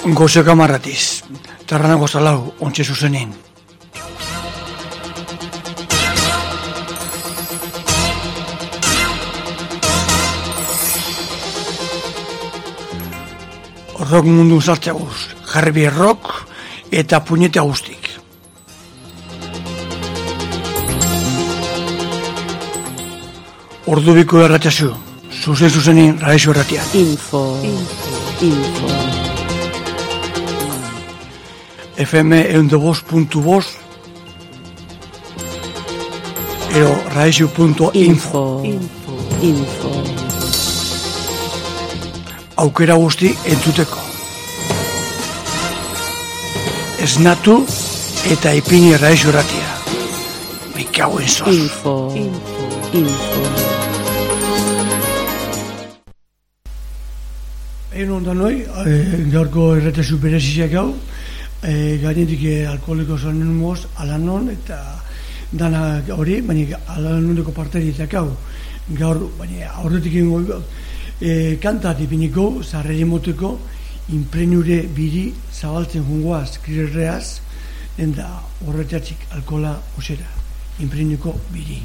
Gozeka marratiz, tarranago zalau, ontsa zuzenin. Rock mundu zartzaguz, jarbi rock eta puñete guztik. Ordubiko erratxazu, zuzenin Raixo erratian. Info. FM 102.2 ero raixo.info. Aukera guzti entzuteko. Esnatu eta ipini Raixo erratia. Mikau enzoz. Info. Egin ondan noi, gaurko erratazu bereziziak hau, gainetik alkoholiko zonen moz, alanon eta dana hori, baina alanoneko parteri hau, gaur, baina aurretik ingo, kantat ipiniko, zarreri moteko, inprenure biri zabaltzen jungoaz, kirerreaz, eta horretxatzik alkohola osera, inprenuko biri.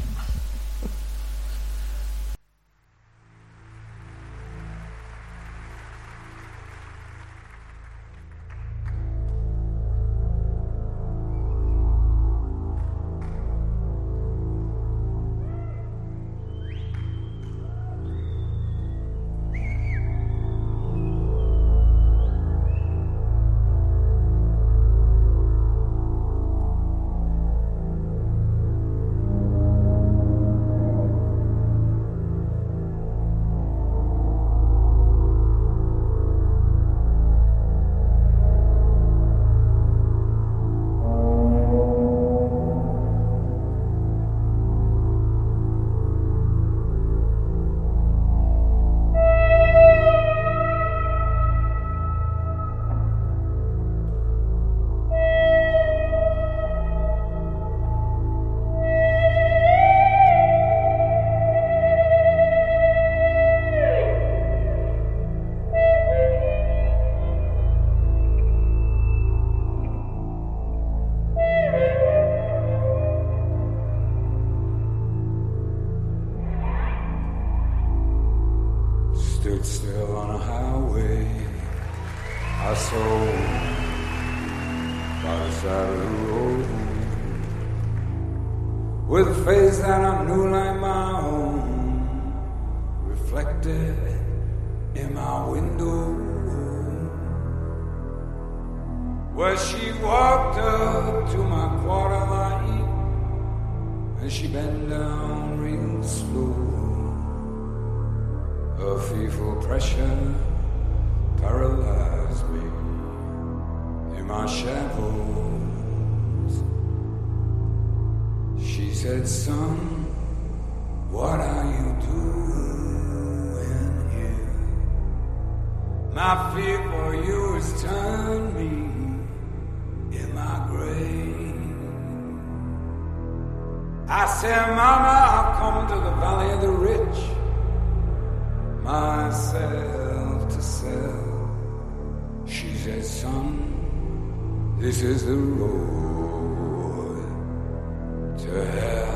Stood still on a highway I saw by the side of the road with a face that I knew like my own reflected in my window where she walked up to my quarter light and she bent down real slow. Her fearful pressure paralyzed me in my shadows. She said, son, what are you doing here? My fear for you has turned me in my grave. I said, Mama, I've come to the valley of the rich, myself to sell. She said, son, this is the road to hell.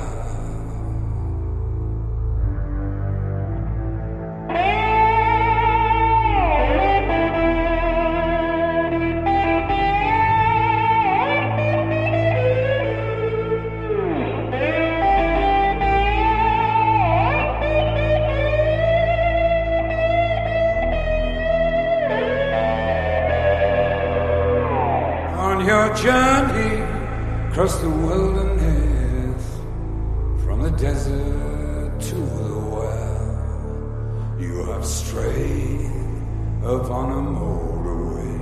Your journey across the wilderness, from the desert to the well, you have strayed upon a motorway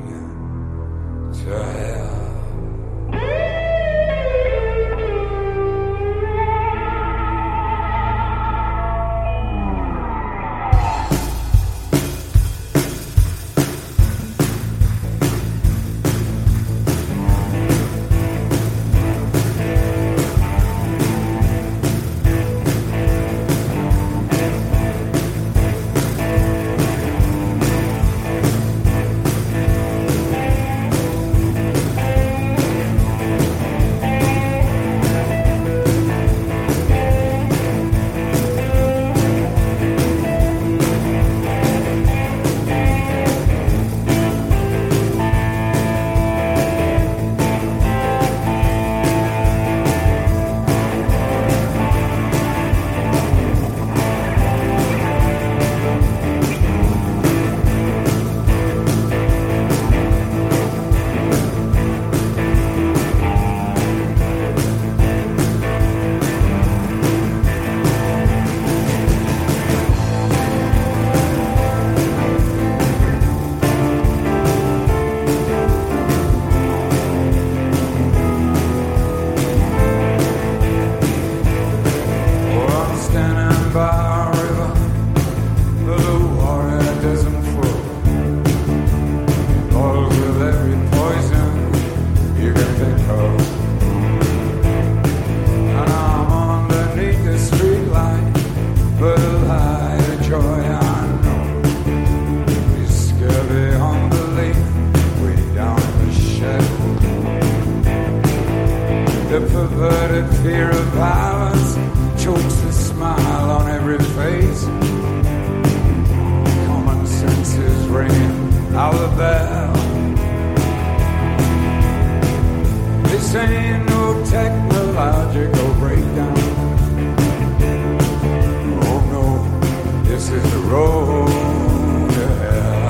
to hell. road to hell.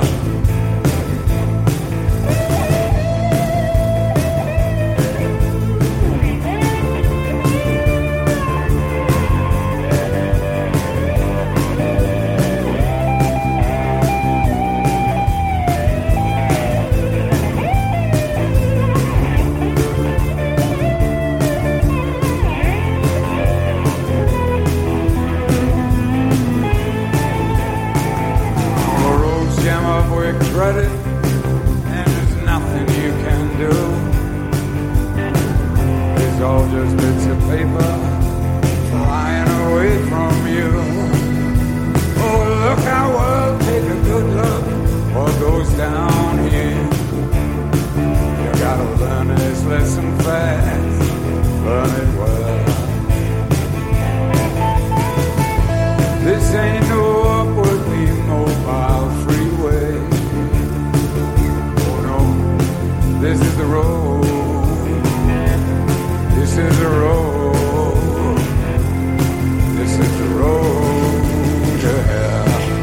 Credit, and there's nothing you can do. It's all just bits of paper flying away from you. Oh, look how well, take a good look what goes down here. You gotta learn this lesson fast, learn it well. This ain't no upwardly mobile freeway. This is the road, this is the road, this is the road to hell.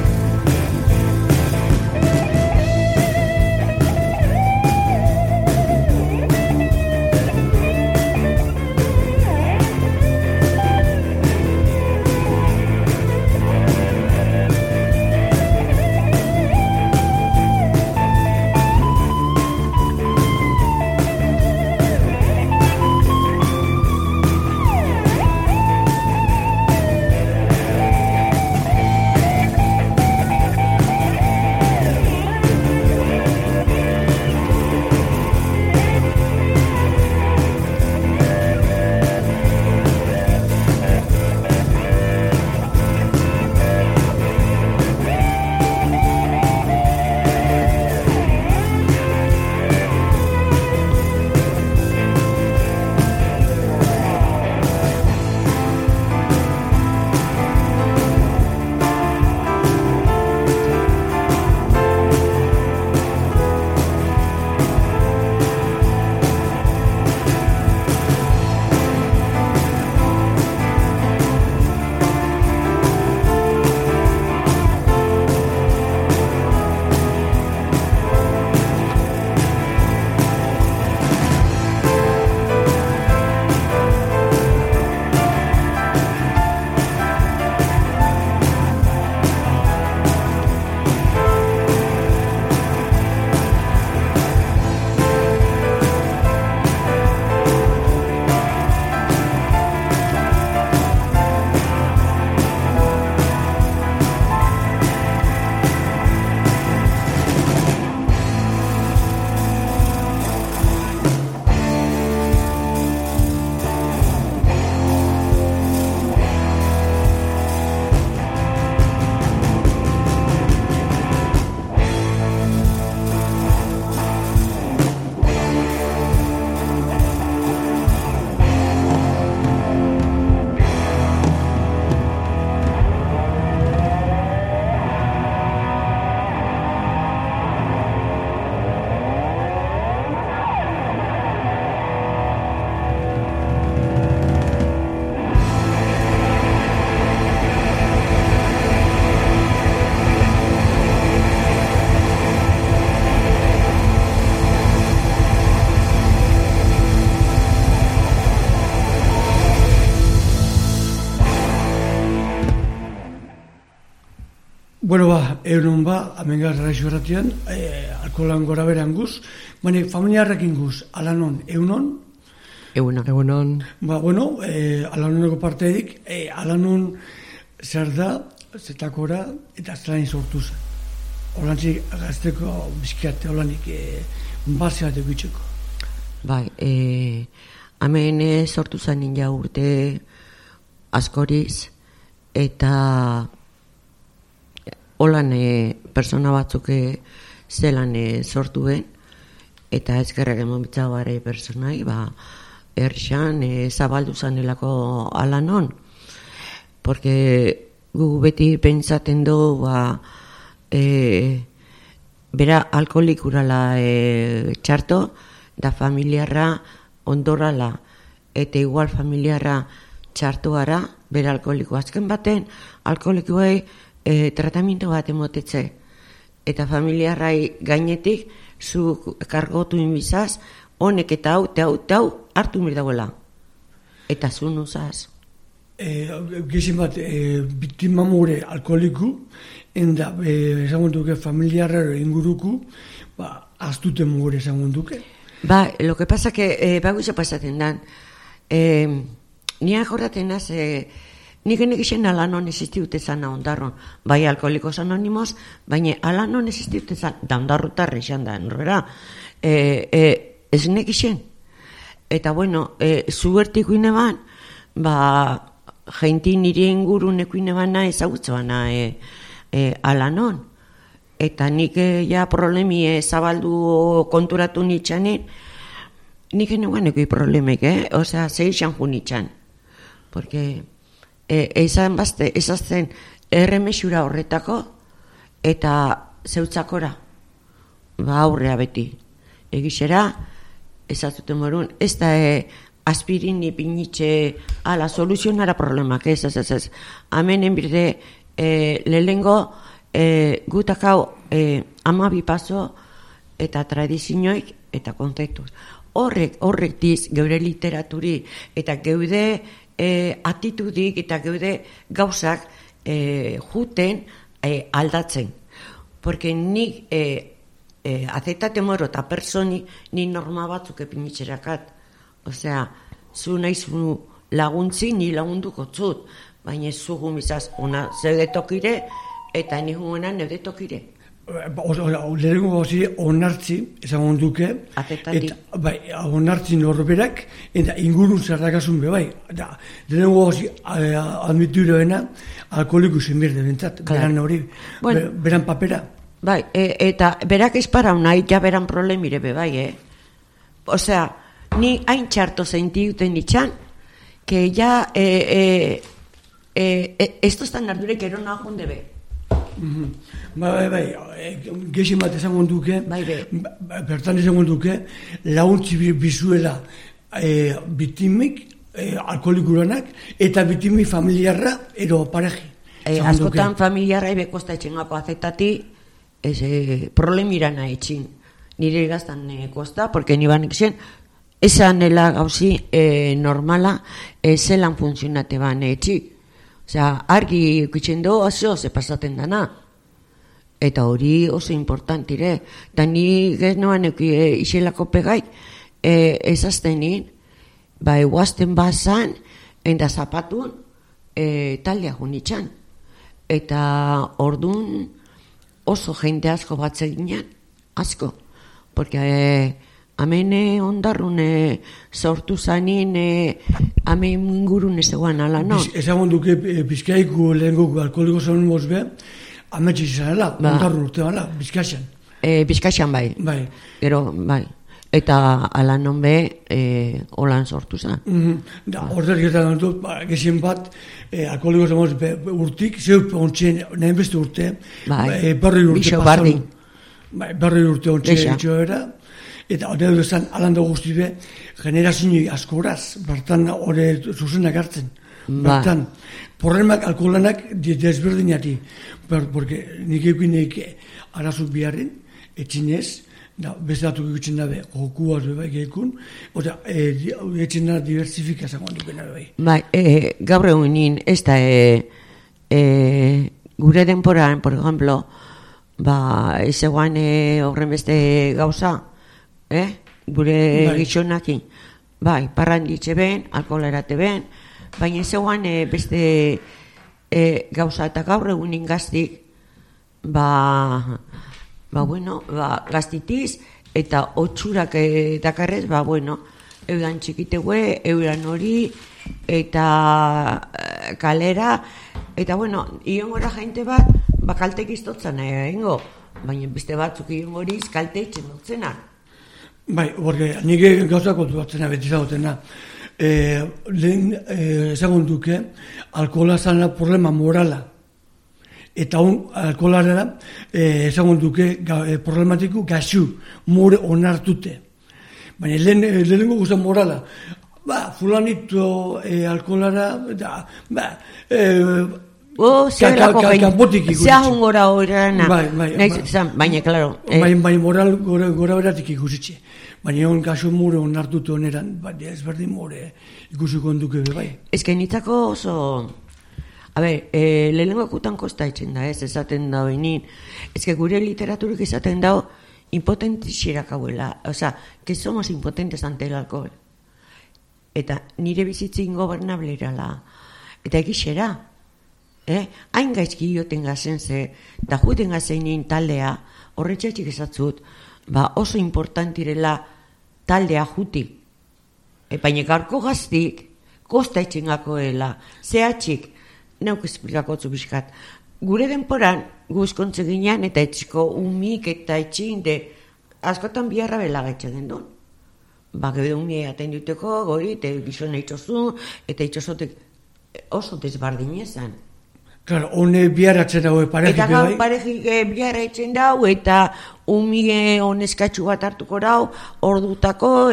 Bueno, egunon amengar raixo erratian, alkoholan gora beran guz, baina familiarrekin guz, alanon, egunon? Egunon. Bueno, alanoneko parteedik, alanon zer da, zetakora, eta zelain sortu zen. Holantzik gazteko bizkiate, holanik base bat egitxeko. Bai, hemen sortu zen ninja urte askoriz, eta holan persona batzuk zelan sortuen, eta ezkerrak emon bitzagoare personai, erxan zabaldu zanelako alanon, porque gu beti pentsaten du, bera alkoholikurala txarto, da familiarra ondorala, eta igual familiarra txartuara, bera alkoholiko. Azken baten, alkoholikoei tratamiento bat emotetze. Eta familiarrai gainetik, zu kargotu inbizaz, honek eta hau hartu mirdauela. Eta zu nuzaz. Gizin bat, biktima more alkoholiku, enda, esan duke familiarraro inguruku, aztute more esan duke. Lo que pasa que, baguiza pasaten dan, nia jorraten az, nik egiten alanon existiute zan ondarron, bai alkoholikos anonimos, baina alanon existiute zan, da ondarrutarra izan da, norbera, ez nek isen. Eta bueno, zubertiko ineban, jenti nire inguruneko inebana ezagutzana alanon. Eta nik ja problemi zabaldu konturatu nitzanen, nik eneguaneko problemek, osea, zeixan ju nitzan. Porque ezazten erremesura horretako eta zeutzakora, aurrea beti. Egizera, ezazuten morun, ez da aspirini pinitxe ala soluzionara problemak, ez. Amenen birde lehengo gutakau 12 paso eta tradizioik eta konzeptuz. Horrek diz geure literaturi eta geude atitudik eta geude gauzak juten aldatzen. Porque nik azetate moro eta personi ni norma batzuk epinitxerakat. Osea, zu nahizu laguntzi ni lagunduko zut, baina zu gumizaz ona zeude tokire eta ni guena neude tokire. Lehenko gauzi onartzi, esan duke, onartzi norberak, eta ingurun zerrakasun bebai. Lehenko gauzi admituroena alkoholiku zenberde bentzat, beran hori, beran papera. Bai, eta berak espara nahi, ja beran problemire bebai, Osea, ni hain txarto zeintiuten itxan, que ya esto están ardurek erona jonde be. Bai, gexen bat esango duke, bertan esango duke, laguntzi bizuela bitimik, alkoholikuranak, eta bitimik familiarra, ero pareji. Askotan familiarra ibekosta etxengako azetati, problemirana etxin. Nire gaztan kosta, porque ni banek zen, esan nela gauzi normala, zelan funtzionate ban etxik. Osea, argi ikutzen du oso ze pasaten dana. Eta hori oso importantire. Eta ni geznoan iselako pegaik ezaztenin, eguazten bazan, enda zapatun taldea junitxan. Eta ordun oso jende asko batzen ginen, asko. Porque hemen ondarrun sortu zanin, hemen ingurun ezeguan ala, no? Ezagun duke Bizkaiko lehenko alkoholiko zanun mozbe, ametxe izanela, ondarrun urte bala, Bizkaixan. Bizkaixan bai. Gero, bai. Eta ala non be, holan sortu zan. Horretan dut, gezien bat, alkoholiko zanun urtik, zeu ontzen, nahin beste urte, barri urte pasan. Barri urte ontzen etxoera, eta hori duzan alando guztibe generazio askoraz, bertan hori zuzenak hartzen. Bertan, problemak alkoholanak desberdinati, porque nik ekinek arazuk biharren, etxinez, bezalatuk ikutzen dabe, jokuaz beba egekun, eta etxin da diversifika zagoan dukena beba. Gaur egunin, ez da, gure denporaan, por ejemplo, ez eguan horren beste gauza, gure gizonakin, parranditxe ben, alkoholerate ben, baina ez eguan beste gauza eta gaur egunin gaztik, gaztitiz eta otxurak dakarrez, eudan txikitegue, eudan hori, eta kalera, eta iongora jainte bat, kaltek iztotzen egingo, baina beste batzuk iongoriz kalte itxen dutzenak. Porque nik gauza kontu batzena beti zagotena. Lehen ezagun duke, alkohola zana problema morala. Eta alkoholarera ezagun duke problematiku gaxu, more onartute. Baina lehenengo guztan morala. Fulanito alkoholara, kanpotik ikusi. Zehun gora horrena. Bai. Baina, klaro. Bai, moral gora beratik ikusitxe. Baina hon kaso mure onartutu oneran, ezberdin more ikusiko onduke bai. Ez que nitzako oso... A ber, lehenengo kutan kosta etxen da, esaten da benin. Ez que gure literaturik esaten da impotentixerak hauela. Osa, que somos impotentes ante el alcohol. Eta nire bizitzi ingobernable irala. Eta egixera. Hain gaizki joten gazen ze, da jueten gazenin taldea, horretxatxik esatzut, oso importantirela taldea juti. Baina garko gaztik, kosta etxengakoela, zehatxik, neuk esplikako bizkat. Gure denporan, guzkontze ginean, eta etxiko umik eta etxinde, askotan biharra bela gaitxe gendun. Gero umie aten duteko, gori, eta gizona itxosu, eta itxosotek oso desbardinezan. Claro, hone biharatzen dago parejik bai? Eta gau parejik biharatzen dago, eta umie honeskatxu bat hartuko dago, ordutako,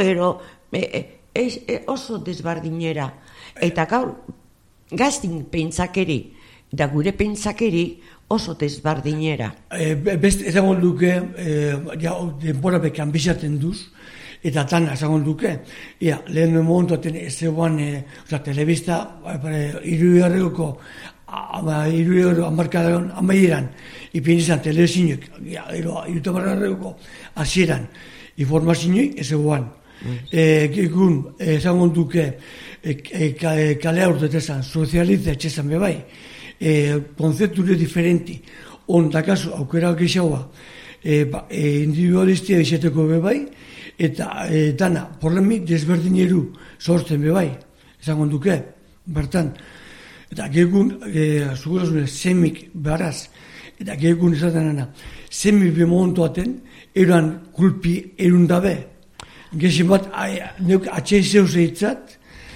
oso desbardinera. Eta gaur, gaztin pentsakeri, da gure pentsakeri oso desbardinera. Beste, ezagon duke, denbora bekan bizaten duz, eta tana ezagon duke, lehen momentuaten ezegoan, telebista, irugarreko, irugarreko amarkadaron amaieran, ipinizan telezinok, irutamarrarreko hasieran, informazioik ezegoan. Egun, ezagon duke, kalea urtetezan, sozializa etxezan bebai, konzepture diferenti, ondakazu aukera gexaua, individualistia izateko bebai, eta dana, problemi desberdineru sortzen bebai, ezagon duke, bertan. Eta gegun, zugurazune, semik beharaz, eta gegun esaten dena, semik bemontuaten, eran kulpi erundabe. Gexen bat, neuk atxeizeu zeitzat,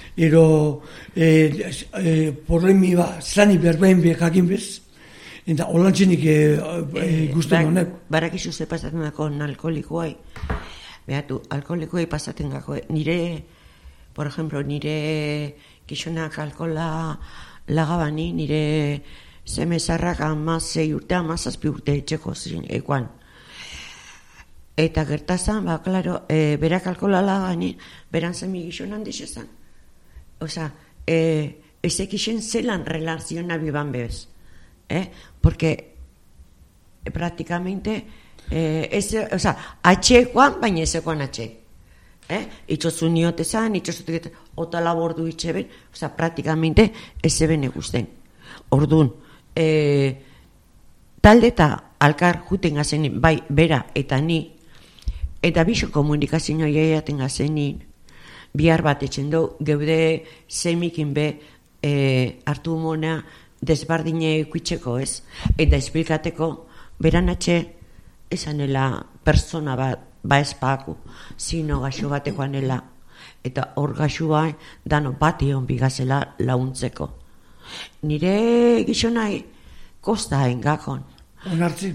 problemi zani berbain jakin bez, eta holantzenik guztien honek. Barakizu ze pasaten dako alkoholikoai. Behatu, alkoholikoai pasaten dako. Por ejemplo, nire gizonak alkohola lagabani, nire semezarrak 16 urte, 17 urte etxeko ekuan. Eta gertazan, klaro, berak alkohola lagabani, beran zemi gizonan dixezan. Osa, ezek isen zelan relaziona biban bez. Porque, prácticamente, atxekoan, baina ezekoan atxe. Itxozu niotezan, itxozutik ota labordu itxeben, praktikamente ez zeben egusten. Orduan, talde eta alkar juten gazenin, bai, bera eta ni, eta biso komunikazioa jaiaten gazenin, bihar bat etxen du, geude zemikin be hartu mona desbardine ikuitzeko ez, eta esplikateko beran atxe esanela persona bat, espaku, zino gaxo batekoanela, eta hor gaxo bai, dano bat egon bigazela launtzeko. Nire gizonai kosta engakon. Onartzi?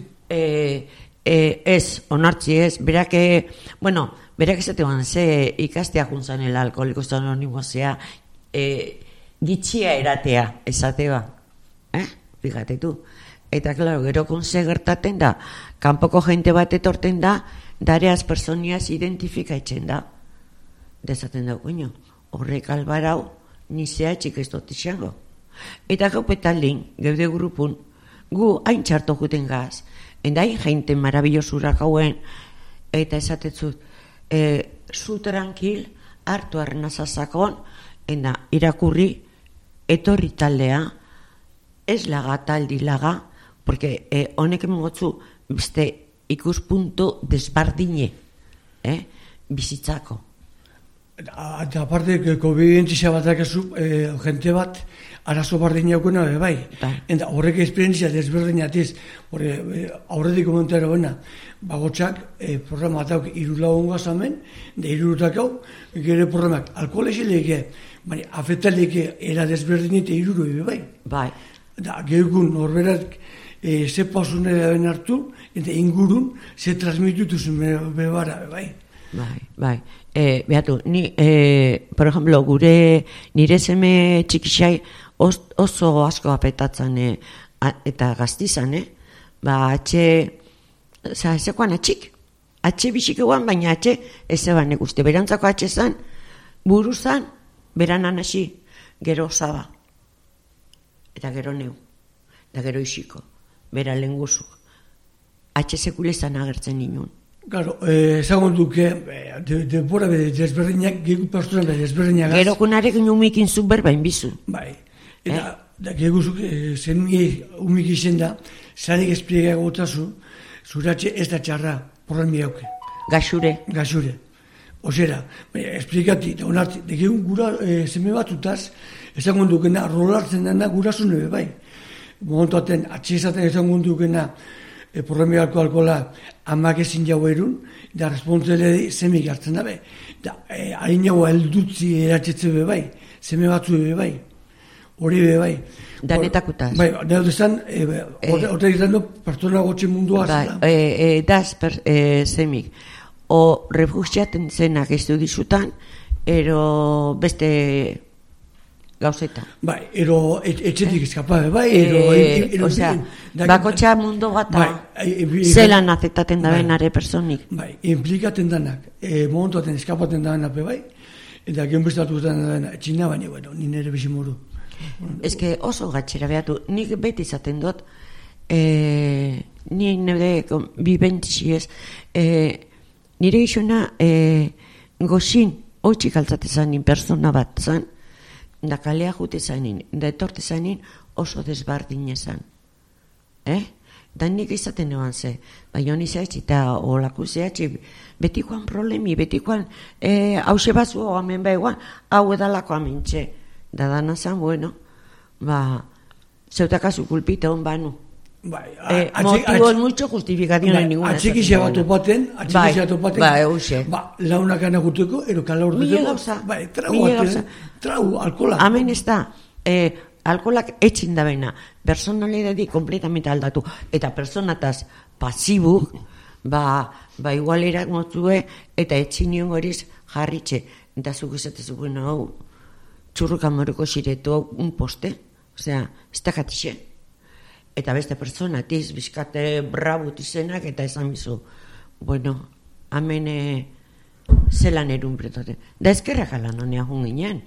Onartzi ez, berak esatean ze ikastea juntzanela alkoholikos anonimosea, gitxia eratea, esatea, fijatetu. Eta, klaro, gero konze gertaten da, kanpoko jente bat etorten da, dareaz personiaz identifikaitzen da. Dezaten da, horrek albarau, nizea txik ez dut izango. Eta gaupetaldin, geude grupun, gu hain txarto juten gaz, enda hain jente marabillosurak hauen, eta esatetzut, zu tranquil, hartu arnazazakon, enda irakurri, etorri taldea, ez laga taldi laga, porque honek emogotzu beste ikuspuntu desbardine, bizitzako. Eta aparte, konbibentzia bat dakazu, jente bat, arazo bardinaukuna bai. Eta horrek esperientzia desberdinatiz, aurretik komentara buena, bagotxak programa atauk irulagun gazamen, da irurutak hau, gero programak alkoholexileke, afetaleke era desberdinite iruru bai. Bai. Da, geukun horberak ze pausunera ben hartu, eta ingurun ze transmitutuzun bebara, bai. Bai. Behatu, por ejemplo, nire seme txikixai oso asko apetatzen eta gaztizan, ba, zekoan atxik, bisik eguan, baina ez zeban eguste, berantzako zan, buru zan, beranan hasi, gero zaba, eta gero neu, eta gero isiko, bera lenguzuk, sekulezan agertzen ninun. Claro, ezagun duke, denbora desberdinak, geku pastoran desberdinak. Gero kunarek umikin zuk berbain bizu. Bai, eta geguzuk zen umik izen da, zanik espliega gotazu, zuratxe ez da txarra, problemi hauke. Gaxure. Osera, esplikati, da onarti, degegun gura zeme batutaz, ezagun dukena, rolartzen dena gurasun nebe, bai. Momentuaten, atxezaten ezagun dukena, problemi alkohola amak ezin jau erun, da respontzele zemik hartzen dabe. Da, hain jau eldutzi eratxetze be bai, zeme batzu be bai, hori be bai. Danetakutaz. Bai, nahi duzan, horre izan du, pertsona gotxe mundua zela. Daz, zemik. O refugiaten zenak ez du dizutan, ero beste gauzeta. Bai, ero etxetik eskapabe, bai, osea, bakotxa mundu gata, zelan azetaten da benare personik. Bai, implikaten danak, momentuaten eskapaten da benak, bai, eta genbestatu da dena, etxina baina, bueno, nire bizimoru. Ez que oso gatxera behatu, nik beti izaten dut, nire bibentziez, nire izuna goxin, hoitzik altzatezan persona bat zan, da kalea jute zainin, da etorte zainin oso desbardin ezan. Da nik izaten eban ze, bai honi zehatzi eta olako zehatzi, betikoan problemi, betikoan hause batzu hamen behuan, hau edalako amintxe. Da dana zan, bueno, ba, zeutakazu kulpita hon banu. Motibo mucho justificación en ninguna. Atxikizia bat opaten, launak anaguteko, ero kala urdeteko. Trau, alkola. Hemen ez da, alkolak etxin da bena, personalidadi kompletamente aldatu, eta personataz pasibu, ba igualerak motzue, eta etxin nion horiz jarritxe, eta zuk esatezu, bueno, hau, txurruka moruko xiretu hau un poste, osea, ez da jatixe. Eta beste persona, tiz, bizkate brabut izenak, eta esan bizu, bueno, hemen zelan erun bretoten. Da ezkerrak alan honea junginen.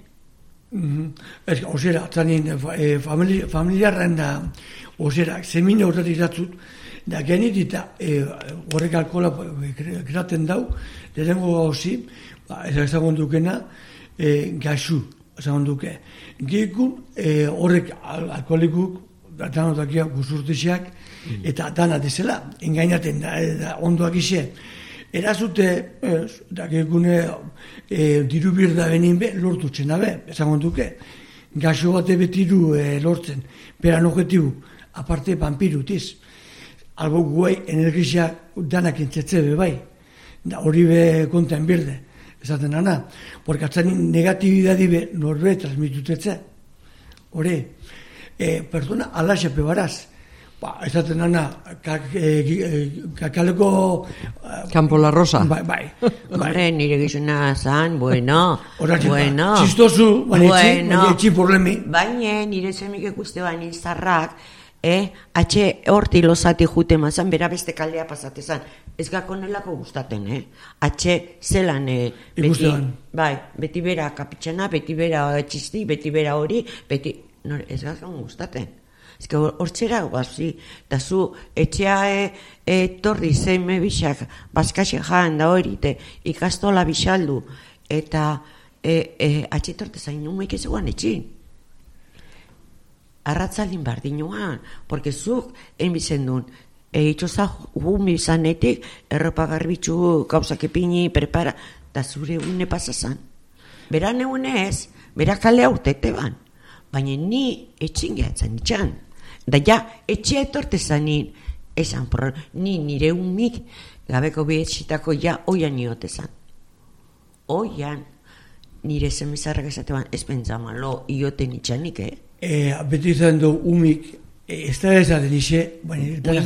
Osera, zanin, familiarren da, osera, zemine horretik datzut, da genit eta horrek alkohola kraten dau, lehenengo gauzi, ezagun dukena, gaxu, ezagun duke. Gekun, horrek alkoholikuk, danotakia guzurtexeak, eta dana dezela, engainaten da ondoak ise. Erazute, da gekune diru birda benin be, lortu txena be, ezagun duke. Gaxo bate betiru lortzen, peran objetibu, aparte vampiru tiz. Albo guai energizia danak entzetze be bai, da hori be konten birde, ezaten ana. Porque atzanin negatibidadi be norbe transmitutetze, hori. Persona alaxepe baraz. Ezaten ana, kakaleko... Campo la Rosa. Bai. Hombre, nire gizuna zan, bueno. Txistozu, baina etxi problemi. Baina nire zemik ikuste baina izarrak, atxe horti lozati jute mazan, bera beste kaldea pasatezan. Ez gako nelako gustaten, atxe zelan, beti bera kapitxana, beti bera txisti, beti bera hori, beti... Ez gako gustaten. Ez que hortxera guazi, da zu etxea torri zeime bixak, bazkaxe jaan da hori, ikastola bixaldu, eta atxetorte zain numeik ez eguan etxin. Arratzaldin bardinuan, porque zuk enbizen duen, itxoza gumi zanetik, erropa garbitzu, gauzak epini, prepara, da zure une pasazan. Bera neunez, bera kale aurtete ban. Baina ni etxin gehatzen itxan. Da ja, etxea etorte zanin, esan ni nire umik, gabeko behetxitako ja, oian niote zan. Oian, nire zemizarrak esateban, ez pentsaman lo, ioten itxanik, Beti izan du umik, ez da ezaten ixe,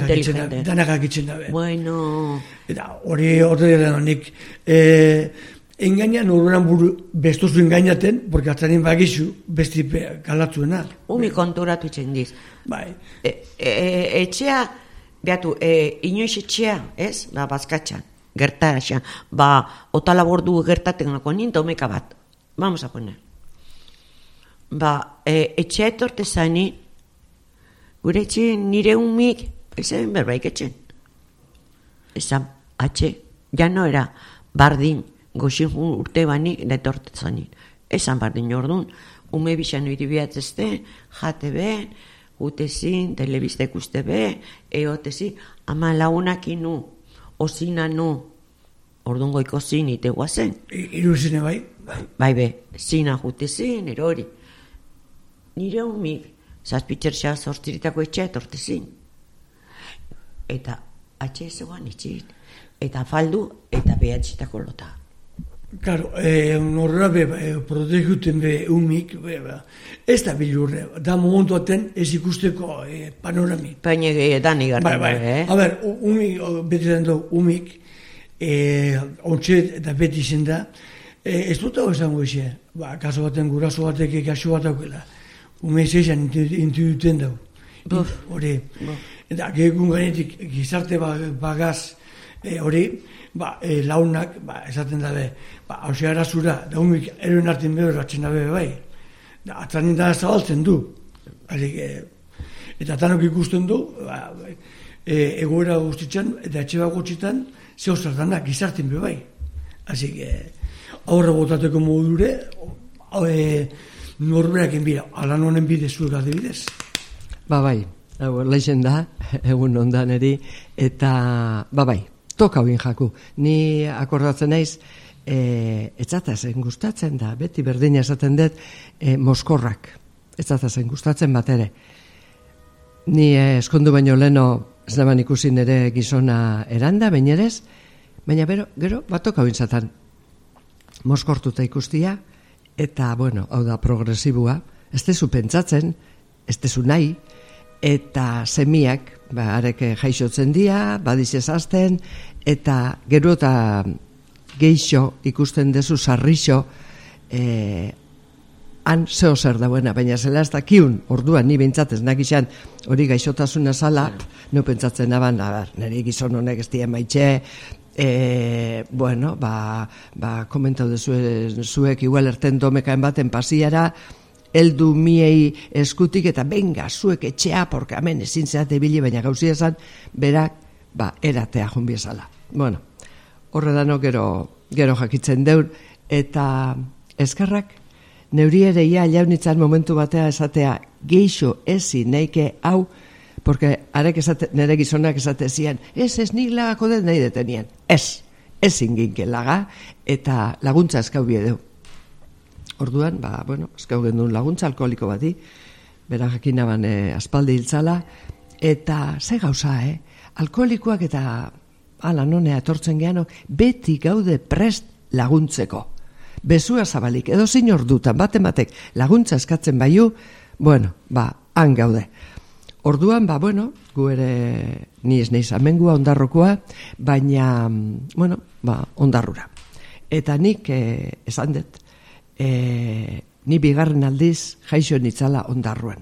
baina danak akitzen dabe. Bueno. Eta hori dela nik, engaina norberan buru bestozu engainaten, porque atzanin bagizu besti galatzuena. Umi konturatu txendiz. Bai. Etxea, behatu, inoiz etxea, ez? Bazkatxan, gertarazan. Otala bordu gertaten lako ninta omeka bat. Vamos a poner. Etxea etorte zani, gure etxen nire umik, ezen berbaik etxen. Ezan, ja no era bardin, goxin urte bani, da etorte zani. Ezan bardin orduan, ume bisan iribiatzezte, jate ben, utezin, telebizte ikuste be, eotezin, ama launak inu, osina nu, orduan goiko zin ite guazen. Iru zine bai? Bai be, zina jutezin, erori. Nire umik, zazpitxerxa zortziritako etxea etortezin. Eta atxe zegoan itxit. Eta faldu, eta behatxitako lota. Claro, norra proteguten umik, ez da bilurre, da momentu aten ez ikusteko panoramik. Baina edan igartan. Bai. A ber, umik, beti den du, umik, ontsa eta beti zen da, ez dut hau esango eze, kaso baten guraso batek kaso bat aukela. Ume izan intuduten dau. Hori, eta gehiagun gainetik gizarte bagaz hori, launak, esaten dabe, hausia arazura, da umik eroen artin behar atzen dabe bai. Atzanin da zabaltzen du. Eta tanok ikusten du, egoera guztitzen, eta etxe bat gutxitan, zeo zertanak gizartin behar bai. Asi que, aurre botateko modure, norberak enbira, alan honen bidez zuek adibidez. Bai, leixen da, egun ondan eri, eta, bai, toka hoin jaku. Ni akordatzen naiz, etzatazen gustatzen da, beti berdina esaten dut, moskorrak, etzatazen gustatzen bat ere. Ni eskondu baino leno, ez naban ikusi nere gizona eranda, bainerez, baina gero, toka hoin zatan, moskortuta ikustia, eta, hau da progresibua, ez tezu pentsatzen, ez tezu nahi, eta semiak, arek jaixotzen dia, badiz ezazten, eta gero eta geixo ikusten dezu sarrixo, han zeo zer dauena, baina zela ez dakiun, orduan ni bintzatez nakizan hori gaixotasuna zala, no pentsatzen aban, nire gizon honek ez dien maitxe, komentau zuek igual erten domekaen baten pasiara, eldu miei eskutik eta benga zuek etxea, porque hemen ezin zeate bili, baina gauzia esan, berak, eratea junbiezala. Horre dano gero jakitzen deur, eta eskerrak, neuri ere ia jaunitzan momentu batea esatea, geixo ezin neike hau, porque nire gizonak esate zian, ez nik lagako dut nahi detenien. Ezin ginken laga, eta laguntza eskau biedeu. Orduan, eskau gendun laguntza alkoholiko bati, bera jakinaban aspaldi hiltzala, eta ze gauza, alkoholikoak eta nonea etortzen gehanok, beti gaude prest laguntzeko. Bezua zabalik, edo zein ordutan, batek laguntza eskatzen baiu, han gaude. Orduan, gu ere ni ez neiz amengua ondarrokoa, baina, ondarrura. Eta nik esan dut, ni bigarren aldiz jaixo nitzala ondarruan.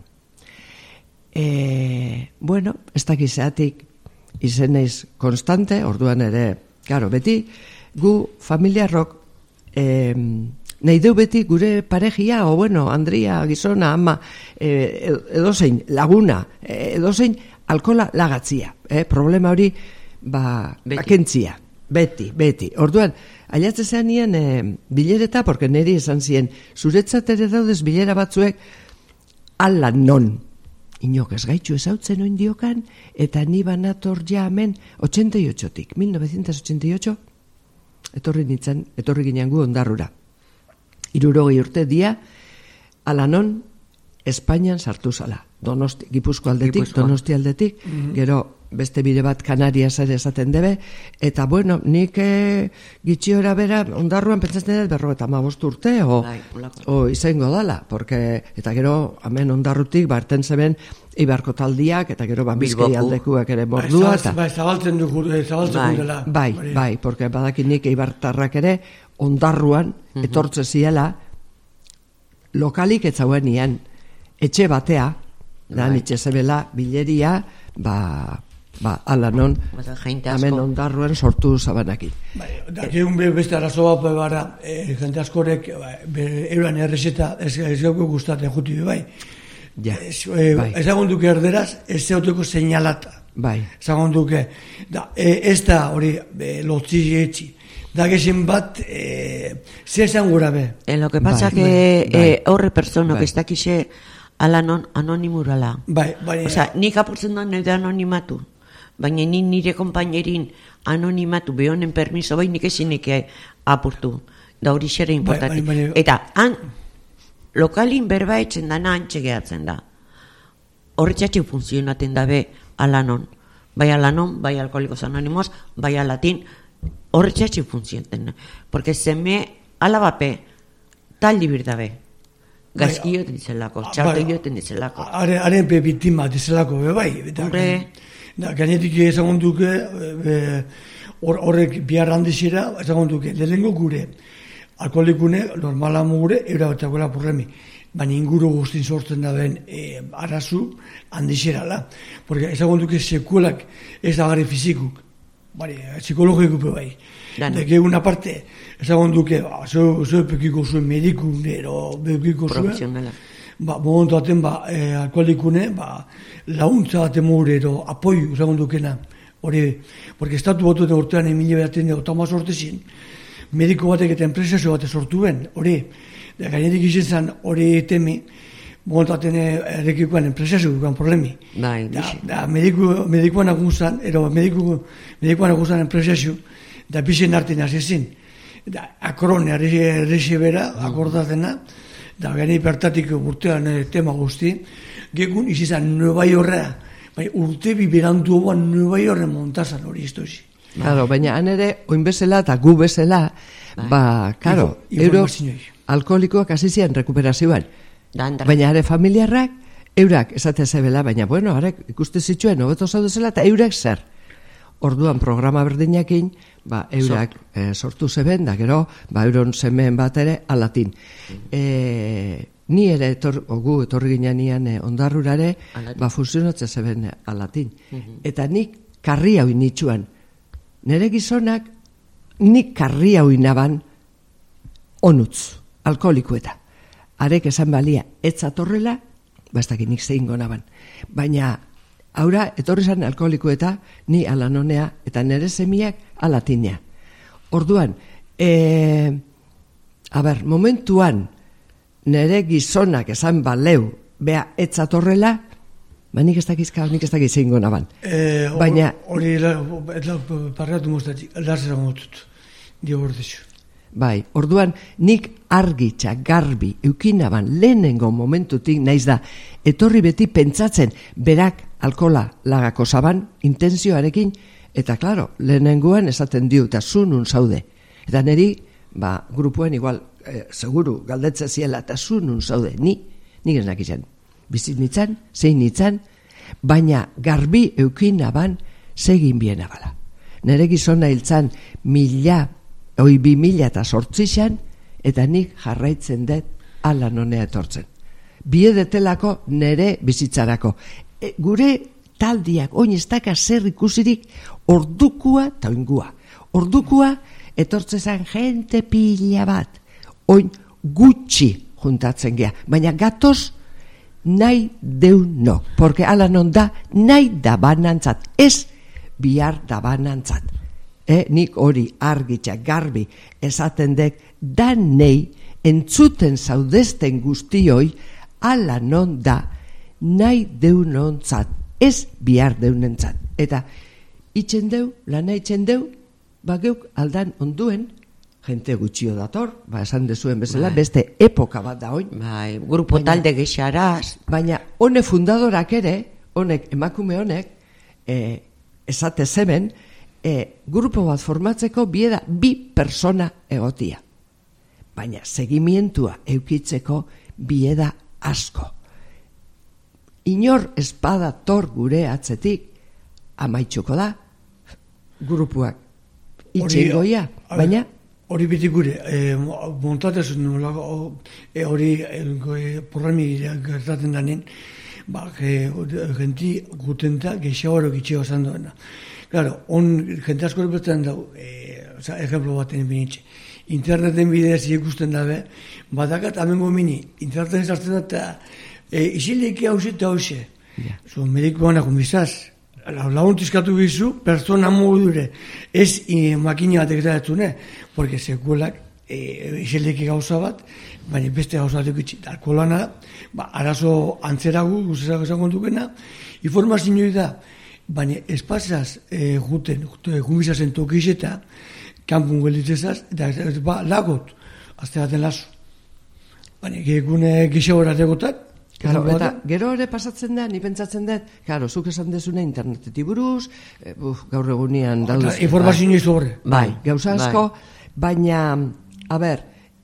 Ez dakizeatik izen naiz konstante, orduan ere, beti, gu familiarrok, nahi deu beti gure parejia, Andria, gizona, ama, edozein laguna, edozein alkola lagatzia. Problema hori, akentzia. Beti. Orduan, ailatzean nien bilereta, porque niri esan zien, zuretzat ere daudez bilera batzuek, alan non. Inok ez gaitxu ezautzen oin diokan, eta ni banator ja hemen 88-tik, 1988, etorri ginen gu ondarrura. 60 urte dia, alanon, Espainian sartu zala. Gipuzko aldetik, Donosti aldetik, gero beste bide bat Kanarias ere esaten debe, eta nik gitxiora bera, ondarruan pentsatzen dut 55 urte, o izango dala, eta gero, hemen ondarrutik, barten zeben, Ibarko taldiak, eta gero Bizkai aldekuak ere mordua. Zabaltzen dela. Bai, porque badakinik Ibartarrak ere, ondarruan, etortze ziela, lokalik etzauen ian, etxe batea, dan etxe zebela, bileria, ala non, hemen ondarruan sortu zabanakin. Dakigun beste arazo bat bara, jente askorek, euran errezeta, ez gauko gustatzen juti bai. Ezagun duke erderaz, ez zeoteko seinalata. Ezagun duke, ez da hori lotzi etxi. Da gexen bat, ze esan gura be. Lo que pasa que horre persona que está aquí se alanon anonimurala. O sea, nik apurtzen da nire anonimatu. Baina nire kompainerin anonimatu behonen permiso nik esinik apurtu. Da hori xere importanti. Eta han, lokalin berba etxen dana antxe gehatzen da. Horretxatxe funtzionaten dabe alanon. Bai alanon, bai alkoholikos anonimos, bai alatin, horretxatxe funtzionaten. Porque seme alabape taldi birdabe. Gazki joten dizelako, txarte joten dizelako. Haren pe bitima dizelako, bai. Gainetik ezagun duke, horrek bihar handizira, ezagun duke, lehenengo gure, alkoholikune, normala gure, eura batakoela problemi. Baina inguru guztin sortzen da den arazu handizirala. Porque ezagun duke sekuelak ez da gari fizikuk, psikologikuk bai. Deke una parte, ezagun duke, zo pekiko zuen mediku, nero pekiko zuen, momentu aten, alkoholikune, launtza baten mugure, apoio, ezagun dukena, hori, porque estatu batu den urtean emile behaten da, otama sortezin, mediko batek eta enpresazio bate sortu ben, hori, gainetik izan zen hori temi, momentu aten errekikoan enpresazio dukan problemi. Medikoan agunzan, medikoan agunzan enpresazio, da bizen arten azizin, akrone, errexibera, akordazena, da gani bertatik urtean tema guzti, gekun izizan Nueva Yorra, urte biberantu oban Nueva Yorra montazan hori iztozi. Claro, baina han ere, oin bezala eta gu bezala, claro, euro alkoholikoak hasizian rekuperazioan. Baina are familiarrak, eurak esate zebela, baina bueno, arek ikuste zituen, hobeto zaudezela, eta eurak zer. Orduan programa berdinakin, eurak sortu zeben, da gero, euron semeen bat ere alatin. Ni ere gu etorri ginean ondarrurare, funtzionatze zeben alatin. Eta nik karri hau initzuan. Nere gizonak, nik karri hau inaban onutz, alkoholikueta. Arek esan balia, etzatorrela, bastak nik zein gonaban. Baina, haura, etorri zan alkoholikueta, ni alanonea, eta nere semiak alatinea. Orduan, momentuan, nere gizonak esan baleu, bea etzatorrela, nik ez dakiz zein gonaban. Baina... Hori, parreatu moztatik, larzera motut, diabortezio. Bai, orduan, nik argitxa, garbi, eukinaban, lehenengo momentutik, naiz da, etorri beti pentsatzen, berak alkola lagako zaban, intenzioarekin, eta klaro, lehenengoan esaten dio, eta zunun zaude. Eta niri, grupoen igual, seguru, galdetze ziela, eta zunun zaude, nik ez nakizan. Bizit nitzan, zein nitzan, baina garbi eukinaban, segin biena bala. Nere gizona hiltzan 2008 eta nik jarraitzen dut alanonea etortzen. Biedetelako nere bizitzarako. Gure taldiak, oin ez daka zer ikusirik, ordukua eta oingua. Ordukua etortzezan jente pila bat. Oin gutxi juntatzen gea. Baina gatoz nahi deuno. Porque alanon da nahi da banantzat. Ez bihar da banantzat. Nik hori argitxa garbi esaten dek danei entzuten zaudezten guztioi ala non da nahi deunontzat, ez bihar deunentzat. Eta itxen deu, lana itxen deu, geuk aldan onduen, jente gutxio dator, esan dezuen bezala, beste epoka bat da oin. Grupo talde gexaraz. Baina hone fundadorak ere, honek emakume honek, esate zeben, grupo bat formatzeko bieda 2 persona egotia. Baina segimientua eukitzeko bieda asko. Inor espada tor gure atzetik amaitxuko da grupuak itxengoia, baina hori beti gure, montatez hori programi gertatzen danen, genti gutenta gehiago gitxeo esan duena. Claro, jente asko erbetzen dago, ejemplo baten binitxe. Interneten bidez ikusten dabe, badakat amengo mini, interneten sartzen da eta isileki hause eta hause. Zuen medikoan akumizaz, laguntizkatu bizu, persona modure, ez makina batek da porque sekuelak isileki gauza bat, baina beste gauza bat ekitzi. Alkoholana, arazo antzeragu, guztezak esan dukena, informazioi da, baina espazaz gumizazen tokizeta, kanpun gelditzezaz, eta lagot, azte baten lasu. Baina, egune gixabora degotak, Claro, eta gero ere pasatzen da, ni pentsatzen dut, claro, zuk esan dezune internetetik buruz, gaur egunean dauduz. Informazio nizu horre. Bai, gauza asko, baina, a ber,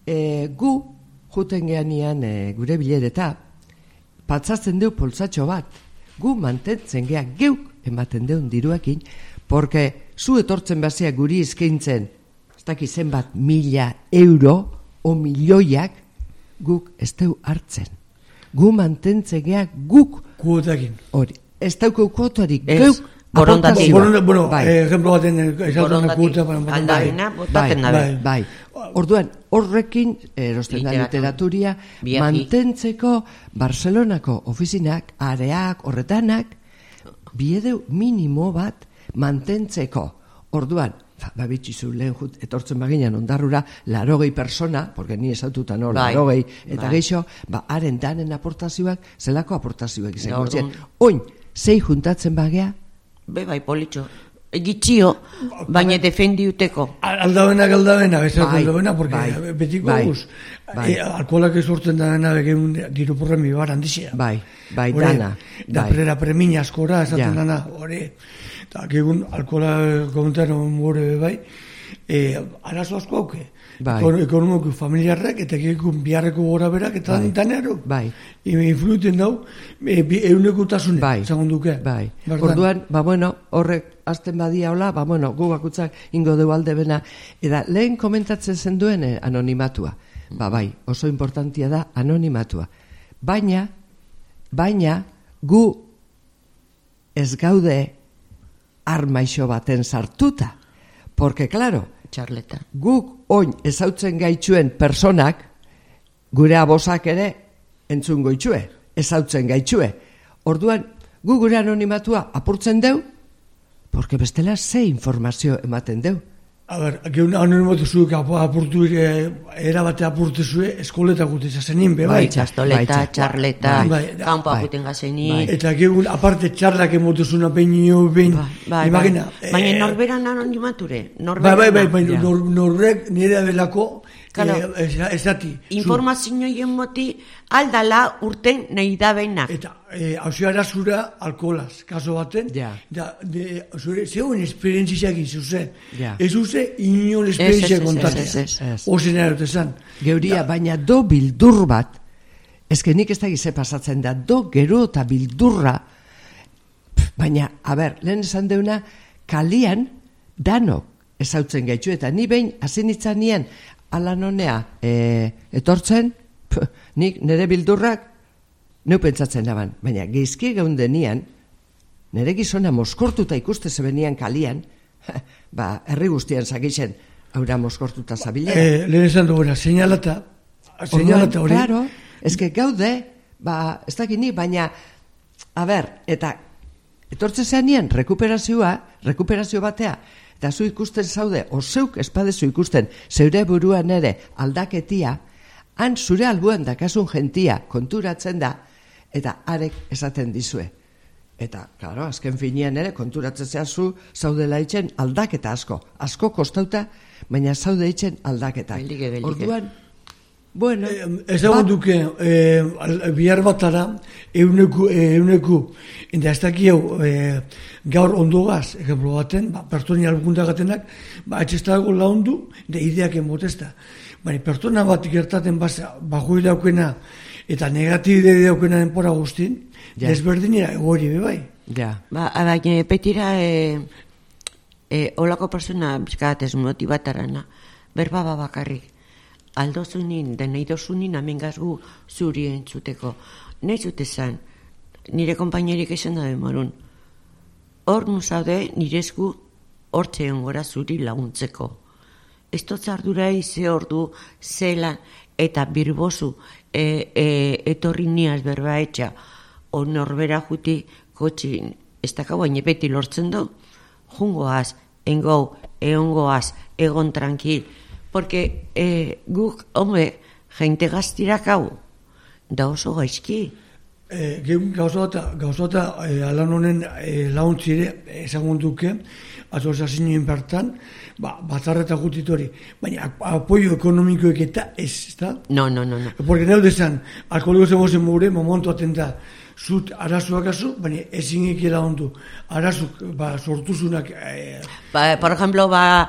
gu juten geanian gure bilereta, patzatzen deu poltsatxo bat, gu mantentzen gea, geuk ematen deun diruekin, porque zu etortzen bazea guri eskaintzen, ez daki zenbat 1.000 euro o milioiak, guk ez deu hartzen. Gu mantentzegea guk kuotakin. Hori, ez dauko kuotarik geuk borondatik. Bueno, ejemplo baten kuota aldagina botaten dabe. Bai. Orduan, horrekin erosten da literaturia mantentzeko Barcelonako ofizinak, areak, horretanak biedeu minimo bat mantentzeko. Orduan, babitxizu lehen etortzen baginan ondarrura 80 persona, porque ni esaututan hor 80 eta geixo, haren danen aportazioak, zelako aportazioak izango ziren. Oin, sei juntatzen bagea? Bai, politxo. Gitxio, baina defendiuteko. Aldabena, porque betiko guz. Alkoholak ezortzen dana begin diru programi bar handizia. Bai, dana. Da premina askora, esaten dana, hori. Eta gegun alkohola komentaren gore bai, arazo asko hauke. Ekonomiko familiarrek eta gegun biharreko gora berak eta danero. Influiten dau, euneko tasune, zangon duke. Orduan, horrek azten badia hola, gu bakutzak ingo deu alde bena. Eta lehen komentatzen zen duen anonimatua. Oso importantia da anonimatua. Baina, gu ez gaude armaixo baten sartuta. Porque, claro, txarleta. Guk oin ezautzen gaitxuen personak, gure abosak ere entzun goitxue, ezautzen gaitxue. Orduan, gu gure anonimatua apurtzen deu, porque bestela ze informazio ematen deu. A ber, geun anonimatu zuek apurtu erabate apurtu zue eskoleta guteza zenin, bai? Txastoleta, txarleta, kanpo aputen gazenin. Eta geun aparte txarlak emotu zuna peño, imagina. Baina norberan anonimature. Bai, norberek nire abelako ezati. Informazioen moti aldala urten nahi da behinak. Eta hausio arazura alkoholaz, kaso baten, zegoen esperientziak izuzen. Ez zuzen inon esperientzia kontatzea. Ozen erotezan. Geuria, baina do bildur bat, ezkenik ez da gize pasatzen da, do gero eta bildurra, baina, lehen esan deuna, kalian danok ezautzen gaitxu, eta ni behin azinitzan nien, alan honea etortzen, nik nire bildurrak neu pentsatzen daban, baina geizki geundenian, nire gizona moskortuta ikuste zebenian kalian, herri guztian zagixen aura moskortuta zabilera. Lehen esan duguna, seinalata hori. Claro, ezke gaude, ez dakini, baina, eta etortze zean rekuperazio batea, eta zu ikusten zaude, zeuk espadezu ikusten, zeure buruan ere aldaketia, han zure albuan dakasun jentia konturatzen da, eta arek esaten dizue. Eta, klaro, azken finean ere, konturatzen zehazu, zaudela itxen aldaketa asko kostauta, baina zaude itxen aldaketa. Orduan, bueno... Ez dago duke, bihar batara, euneku, eta ez daki gaur ondogaz, ejemplo baten, pertsoni albuntagatenak, etxestago laundu, de ideak emotesta. Baina, pertsona bat gertaten bajoi daukena, eta negatibe daukena denpora guztin, desberdinera hori bai. Petira, olako persona bizkatez motibatarana, berba bakarrik. Aldozunin, deneidozunin amengazgu zuri entzuteko. Nahi zute zan, nire kompainerik esan da demorun. Hor nuzaude nirezku hortze gora zuri laguntzeko. Ez totzardurai ze ordu, zelan, eta birbozu etorri niaz berba etxa, o norbera juti kotxin, ez dakau baina beti lortzen du, jungoaz, engau, egongoaz, egon tranquil, porque guk, hombre, jente gaztirak hau, da oso gaizki. Gauzota alan honen launtzire ezagun duke, asoziazioen bertan, batzarreta gutit hori, baina apoio ekonomikoek eta ez da? No. Porque neu desan, alkoholiko zegozen mure, momentu atenta, zut arazoak azu, baina ezin ekela ondu, arazuk, sortuzunak... Por ejemplo,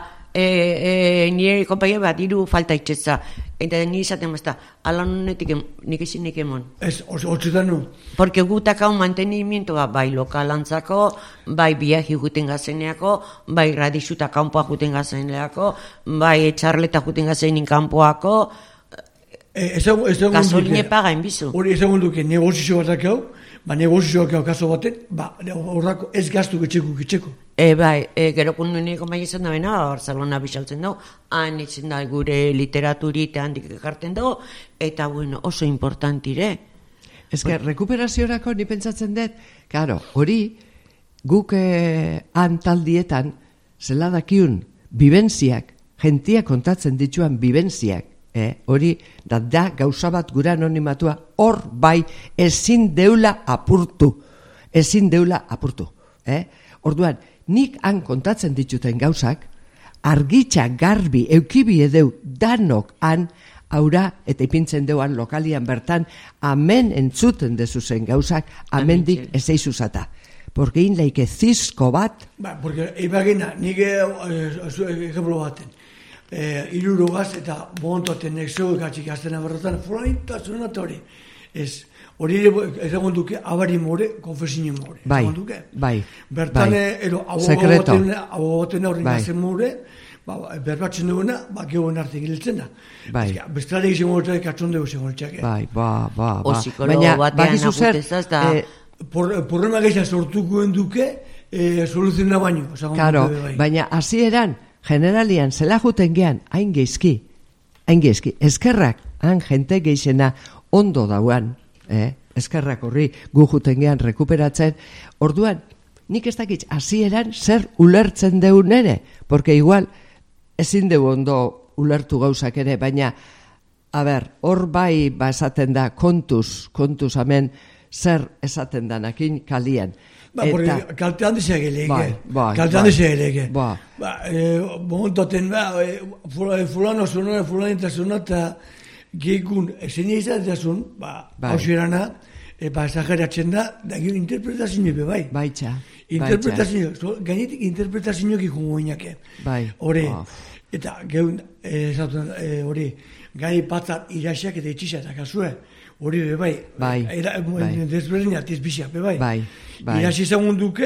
nire kompaia diru falta itxetza, eta ni izaten bazta, ala honetik nik ezin emon. Ez, hortzetan nu. Porque gutakau mantenimiento bai lokalantzako, bai biaji guten gazeneako, bai radixuta kanpoa guten gazeneako, bai etxarleta guten gazenin kanpoako, gasoline paga enbizu. Hori ezagun duke negozio batak hau, negozioak hau kaso baten, horrako ez gaztu gitxeko. Bai, gerokun nireko bai izan da bena, Barcelona bisaltzen dago, han itzen da gure literaturite handik ekarten dago, eta bueno, oso importantire. Ez que rekuperaziorako ni pentsatzen dut, claro, hori guk antaldietan zela dakiun bibentziak, jentia kontatzen dituan bibentziak, hori da gauza bat gura anonimatua, hor bai ezin deula apurtu. Orduan, nik han kontatzen dituten gauzak, argitxa garbi eukibi edeu danok han aura eta ipintzen deuan lokalian bertan, amen entzuten dezuzen gauzak, amendik ezeizuzata. Porque inleike zizko bat... Porque ibagina, nik ejemplo baten, irurugaz eta bontoten exeo gatxik aztena berrotan, fulanitasun hori. Ez, hori ezagun duke, abari more, konfesinen more. Bai. Bertan, abogoten horren gazen more, berbatzen duguna, gehoen arte giltzen da. Bestalde egin gortak atxon dugu zegoltxak. O psikologo batean agutezaz da... Problema gehiago sortukoen duke, soluziona baino. Claro, baina hasieran generalian zela juten gean, hain geizki, eskerrak, han jente geixena ondo dauan, eskerrak horri gu juten gean rekuperatzen, orduan, nik ez dakit hasieran zer ulertzen deun ere, porque igual ezin deu ondo ulertu gauzak ere, baina, hor bai esaten da kontuz hemen, zer esaten danakin kalian. Porque kaltean dizea geleke. Kaltean dizea geleke. Momentoten, fulano zunone, fulanita zunata, geikun, zene izateazun, hauserana, esageratzen da, da gero interpretazio bai. Baitxa. Interpretazio, gainetik interpretazioak ikungo inake. Hore, eta geun, hori, gai batzat irasiak eta itxisa eta kasue, hori bai, desberdin atiz biziak, bai. Irasi zagun duke,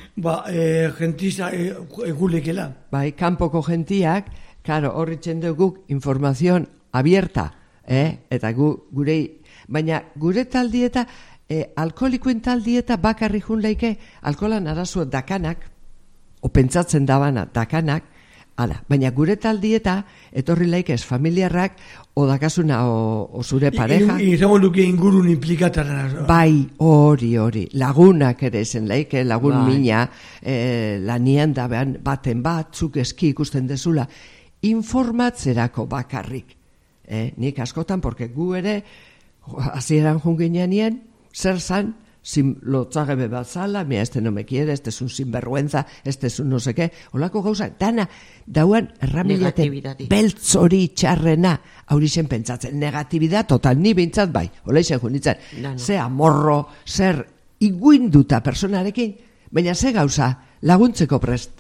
gentiza egulekela. Kanpoko gentiak, horritzen duguk informazion abierta, eta gurei, baina gure taldieta, alkoholikoen taldieta bakarri jun leike, alkoholan arazo dakanak, o pentsatzen dabana dakanak, baina gure taldieta, etorri laik ez familiarrak, o dakasuna o zure pareja. Izango duke ingurun implikataren. Bai, hori. Lagunak ere zen laik, lagun mina, lanian da baten zuk eski ikusten dezula, informatzerako bakarrik. Nik askotan, porque gu ere, hasieran junginean, zer zan, lotzagebe bat zala, este no me quiere, este es un sinvergüenza, este es un no sé qué, olako gauza, dana, dauan erramilete beltz hori txarrena, haurixen pentsatzen, negatividad total, ni bintzat bai, olaixen junitzen, ze amorro, zer iguinduta personarekin, baina ze gauza, laguntzeko prest.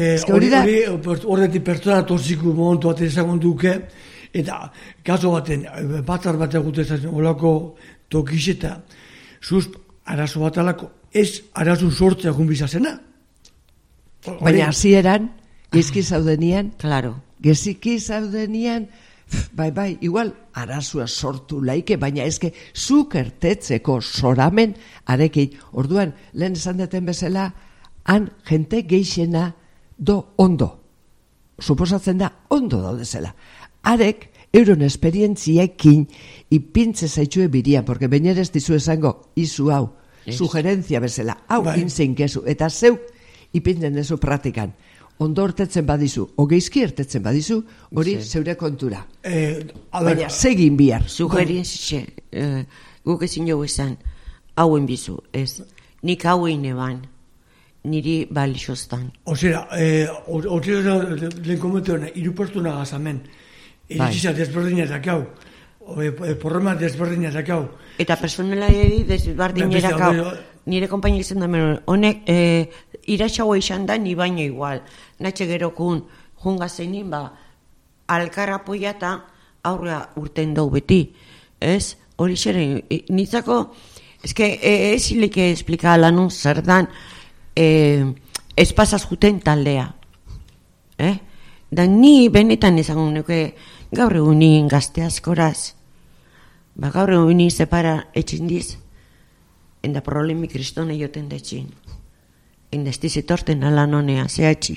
Horretik pertsona toxiku momentu bat ezagun duke, eta kaso baten, batzar bat egutezan, olako tokixeta, susto, arazo bat alako, ez arazo sortzea junbizazena. Baina hasieran, izki zaudenian, geziki zaudenian, bai, igual arazua sortu laike, baina eske zuk ertetzeko soramen arekin. Orduan, lehen esan deten bezala, han jente geixena do ondo. Suposatzen da, ondo daudezela. Arek, euron esperientziekin ipintze zaitxue birian, porque beñerez dizu esango, izu hau, sugerentzia bezala, hau inzein kezu, eta zeuk ipintzen dezu praktikan. Ondo ertetzen badizu, ogeizki ertetzen badizu, hori zeure kontura. Baina, segin bihar. Sugerientzia, guk ezin jo esan, hauen bizu, ez, nik hauen eban, niri balixostan. Osea, lehen komentu iruportu nagazamen, iritzizat desberdinetak hau, porrema desberdinetak hau. Eta personalari desberdinetak hau, nire kompainik izan da, honek iratxaua izan da, ni baino igual. Natxe gerokun, junga zeinin, alkarra apoia eta aurrea urten dau beti. Ez? Hori xere, nitzako, ez hileke esplika lanun zer dan, ez pasaz juten taldea. Da ni benetan ezango nuke gaur egunin gazte askoraz, gaur egunin separa etxindiz, enda problemi kristone joten detxin. Enda estiz etorten alan honea, zehatxi.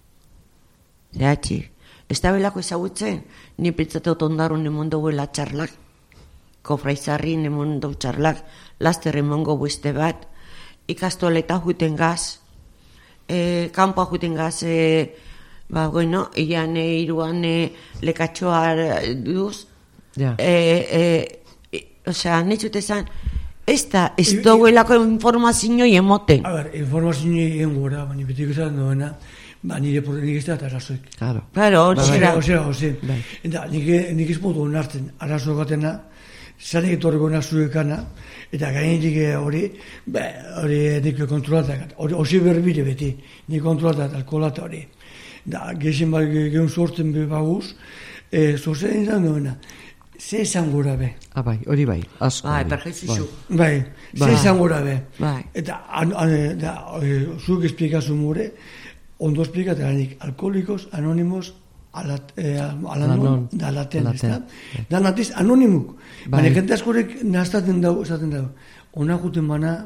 Ez da belako ezagutzen, ni pentsateot ondaru nemondo huela txarlak, kofraizarri nemondo txarlak, laster emongo bueste bat, ikastoleta juten gaz, kanpoa juten gaz, ian iruan lekatxoa duz, osea, netxute zan, ez duelako informazioi emoten. A ber, informazioi egin gora, bani betik esan duena, nire porrenik ez da eta arazoik. Claro, Osea, eta nik ez modu onartzen arazo gatena, zanek etorreko nazuekana, eta gainetik hori nik kontrolatak, hori berbire beti, nik kontrolatak, alkoholata hori. Da, gexen gehun sortzen beguz, zozen izan duena, ze esan gora be. Bai, hori bai, asko. Perjeizizu. Bai, ze esan gora be. Eta, zuk esplikazu mure, ondo esplikatelanik, alkoholikos, anonimos, alanon, da laten, ez da? Da natiz, anonimuk. Baina, jente askorek nahaztaten dago, esaten dago. Ona juten bana,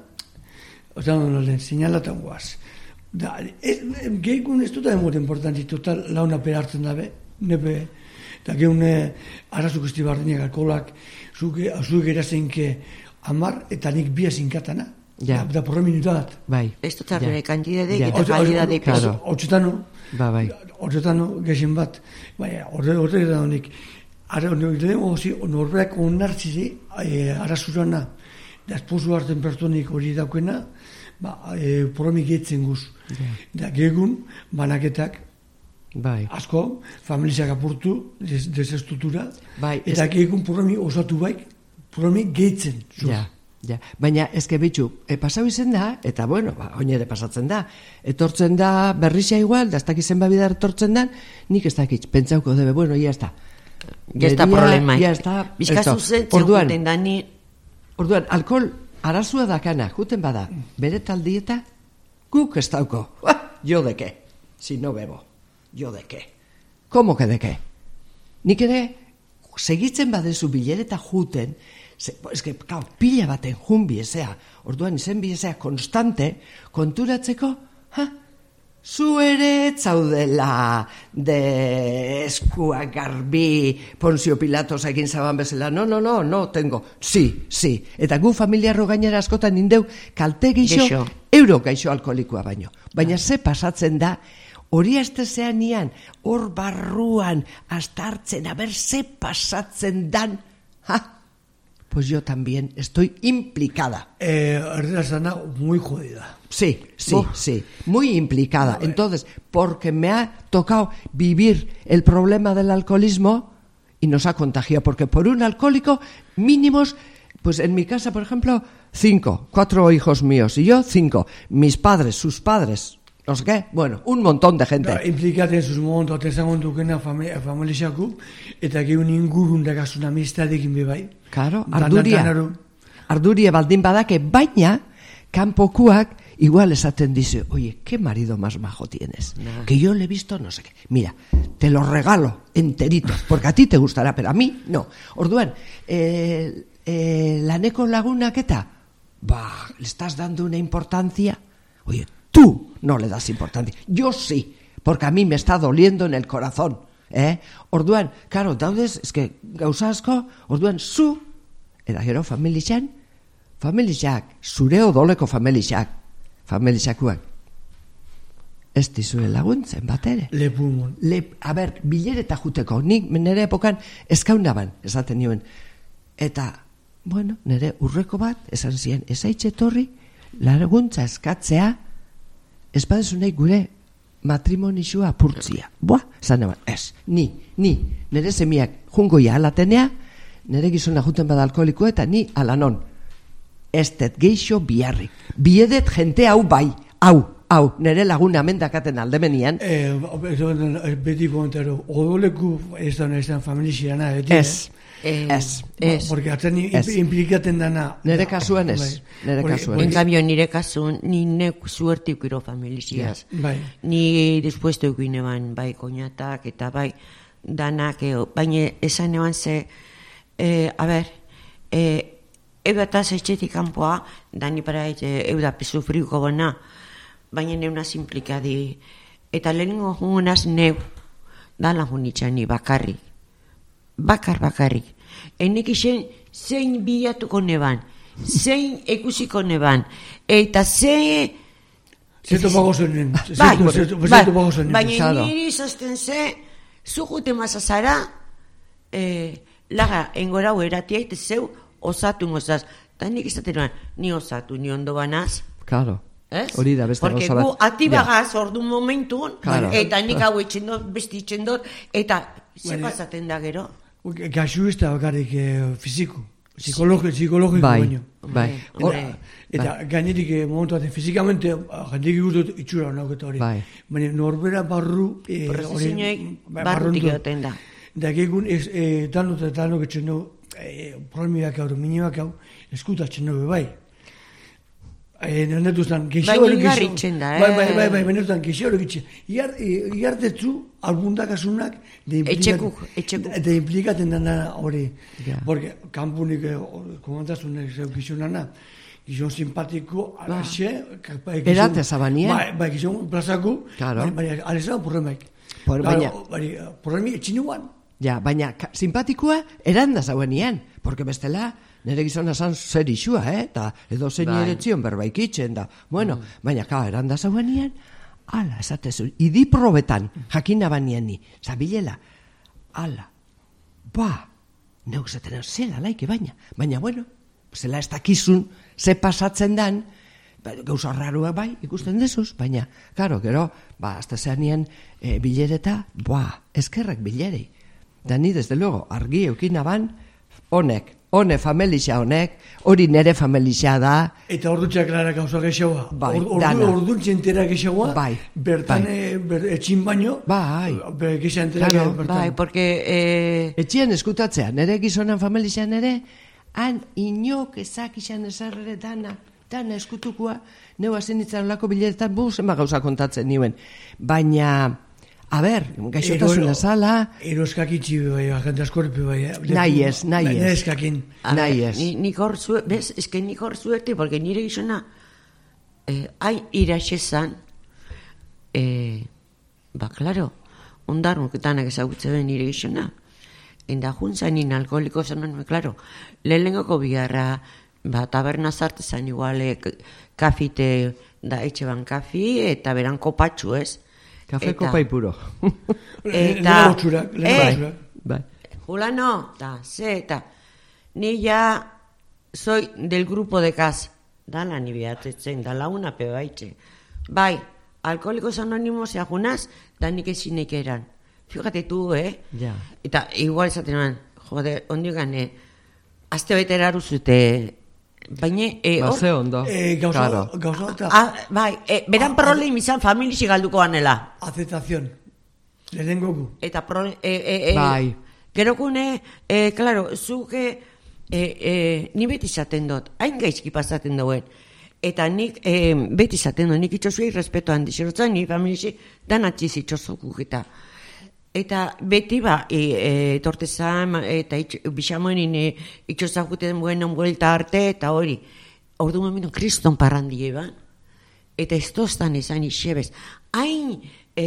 sinalatan guaz. Gehikun ez dut da importanti, total launa perartzen dabe, nepe, eta gehune arazuk esti bardinak alkoholak, zuk erazeinke 10 eta nik 2 zinkatana, da porra minutat. Ez dut arre kantidadek eta kalidadek. Horretano gexen bat, horrek da honik, norberak onartzizi arazurana, da esposu hartzen pertonik hori daukena, porromik gehitzen guz. Da gegun, banaketak, asko, familizak apurtu, desestrutura, eta gegun porromi osatu baik, porromi gehitzen. Baina ezke bitxu, pasau izen da, eta bueno, oinere pasatzen da, etortzen da berrizia igual, da ez dakizen babidar etortzen da, nik ez dakitz, pentsauko debe, bueno, ya está. Ya está problema. Bizkazu zen da ni... Orduan, alkohol arazua dakana, juten bada, bere taldieta, guk ez dauko. Jo deke, si no bebo, jo deke. Komo que deke? Nik ere, segitzen badezu bilereta juten, pila baten jun biezea, orduan izen biezea konstante, konturatzeko, zu ere zaudela de eskua garbi Ponzio Pilatos egin zaban bezala, no, tengo, sí, eta gu familiarro gainera askotan indeu kalte gixo, euro gaixo alkoholikoa baina ze pasatzen da, hori astezean nian, hor barruan astartzen, aber ze pasatzen dan, pues yo también estoy implicada. Sana muy jodida. Sí, muy implicada. Entonces, porque me ha tocado vivir el problema del alcoholismo y nos ha contagiado, porque por un alcohólico mínimos, pues en mi casa, por ejemplo, 4 hijos míos y yo 5, mis padres, sus padres, no sé qué, bueno, un montón de gente. Implikaten sus momentu, atezagon dukena familiaku, eta gehun ingurun dagazun amistadekin bebai. Claro, arduria baldin badake, baina kanpokuak igual esaten dice, oye, qué marido más majo tienes, que yo le he visto no sé qué, mira, te lo regalo enterito, porque a ti te gustará, pero a mí no. Orduan, laneko lagunak eta, le estás dando una importancia, oye, tú no le das importancia, yo sí, porque a mí me está doliendo en el corazón, Orduan, claro, daudez, eske gauza asko, orduan zu, eta gero familixak, zure odoleko familixakuak, ez dizue laguntzen bat ere. Lepumon. Bilereta juteko, nik nire epokan eskaunaban, esaten nioen. Eta, bueno, nire urreko bat, esan ziren, ezaitxe torri, laguntza eskatzea, ez badezu nahi gure matrimonixua apurtzia. Esan eban, ez, ni, nire semiak jungoia alatenea, nire gizona juten bada alkoholikoa, eta ni alanon. Ez det geixo biharrik. Biedet jente hau bai, hau, nire laguna amendakaten aldemenian. Beti komentaro, odoleku ez da familixirana, ez. Porque atzen implikaten dana. Nire kasuan ez. En cambio, nire kasuan, ni nek suerte ukiro familixiaz. Ni dispuesto ukine ban, bai, koñatak, eta bai, danak, baina esan eban ze, eudataz etxetik kanpoa, dani para euda pisu friko bona, baina neunaz implikadi, eta lehenengo jungunaz neu, dala junitxani bakarrik. Bakarrik. Enek isen zein bilatuko neban, zein ekusiko neban, eta zein... Zeto pago zonen. Baina niri izazten ze, zujute mazazara, laga engorau eratia, eta zeu osatu mozaz. Eta nik izaten ni osatu, ni ondo banaz. Claro. Hori da beste gauza bat. Porque gu atibagaz ordu momentun, eta nik hau etxendot, besti etxendot, eta ze pasaten da gero. Gaxu ez da bakarrik fiziko, psikologiko baino. Eta gainetik momentu baten fizikamente jendik ikutu itxura honak eta hori. Baina norbera barru... Prozesioek barrutik egoten da. Da gegun tanok etxendo problemiak hau, minioak hau, eskutatzen dugu bai. Nenetuztan, geixo hori gixo. Bai, nenetuztan, geixo hori gixo. Iartetzu, albundakasunak, de implikaten dana hori. Porque, kampunik, komantaztunek zeu gixonana, gizon simpatiko, alaxe... Erate zabanian? Bai, gizon plazaku, baina alezan porremaik. Porremi etxinuan. Ja, baina simpatikoa eranda zauenian, porque bestela nire gizona zan zer isua, eta edo zein eretzion berbaikitzen da. Bueno, baina eranda zauenian, ala, esatezu, idiprobetan, jakina banien ni, zabilela, ala, neuk zaten zela laike baina bueno, zela ez dakizun, ze pasatzen dan, gauza rarua bai, ikusten dezuz, baina, karo, gero, azte zeanien bilereta, eskerrak bilerei. Da ni, desde luego, argi eukina ban, hone familia honek, hori nere familia da. Eta ordutxak lara gauza gexaua. Ordutxe entera gexaua, bertan etxin baino, gexa entera bertan. Bai, porque... Etxien eskutatzea, nere gizonan familia nere, han inok ezak izan ezarrere dana eskutukua, neu hazen itzan lako bileretan, ema gauza kontatzen nioen. Baina... gaixotasuna zala... Eroskak itxi bai, agente askorpi bai. Nahi ez. Nik hor zuet, bez, eske nik hor zuete, porque nire gizona, hain iraxezan, klaro, ondarun ketanak ezagutze ben nire gizona, enda juntzan nien alkoholiko zanon, klaro, lehengoko biharra, taberna zarte zan igual, kafite, da etxe ban kafi, eta beran kopatxu ez, Kafe kopa ipuro. Eta... Bai. Fulano, eta... Ni ya soy del grupo de casa. Dala ni bihatetzen, dala una pebaitxe. Bai, alkoholikos anónimos eajunaz, da nik ezinek eran. Fíjate tú, Ja. Eta igual esaten jode, ondik gane, azte betera aruzute... Baina... Ze ondo. Gauza. Bai, beran problem izan familixi galduko ganela. Aceptación. Lehenengoku. Eta problem... Bai. Gerokune, claro, zuke... ni beti izaten dut, hain gaizki pasaten duen. Eta nik, beti zaten nik itxosuei respeto handi zerotzen, ni familisi danatziz itxosokuk eta beti etortezan, eta bisamoenin itxosakuten buenon buelta arte, eta hori, ordu momentu kriston parrandie ban, eta ez toztan ezan isebez, hain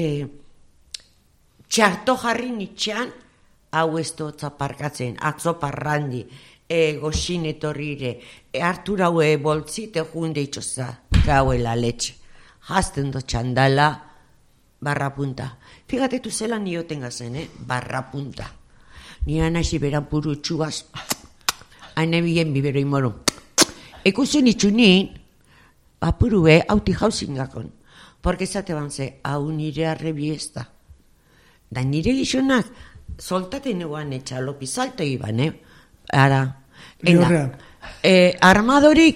txarto jarri nitxan, hau ez dutza parkatzen, atzo parrandi, goxin etorrire, hartura haue boltzite junde itxoza, gauela letxe, jazten do txandala, barra punta. Fíjate tu zelan nioten gazen, barra punta. Nira nahi beran puru txugaz, haine bien bibero imoru. Ekusen itxunin, apurue, hauti jauzin gakon, porque zate banze, hau nire arrebiesta. Da nire gizonak, soltaten eguan etxalopi, salto iban, ara. Armadorik,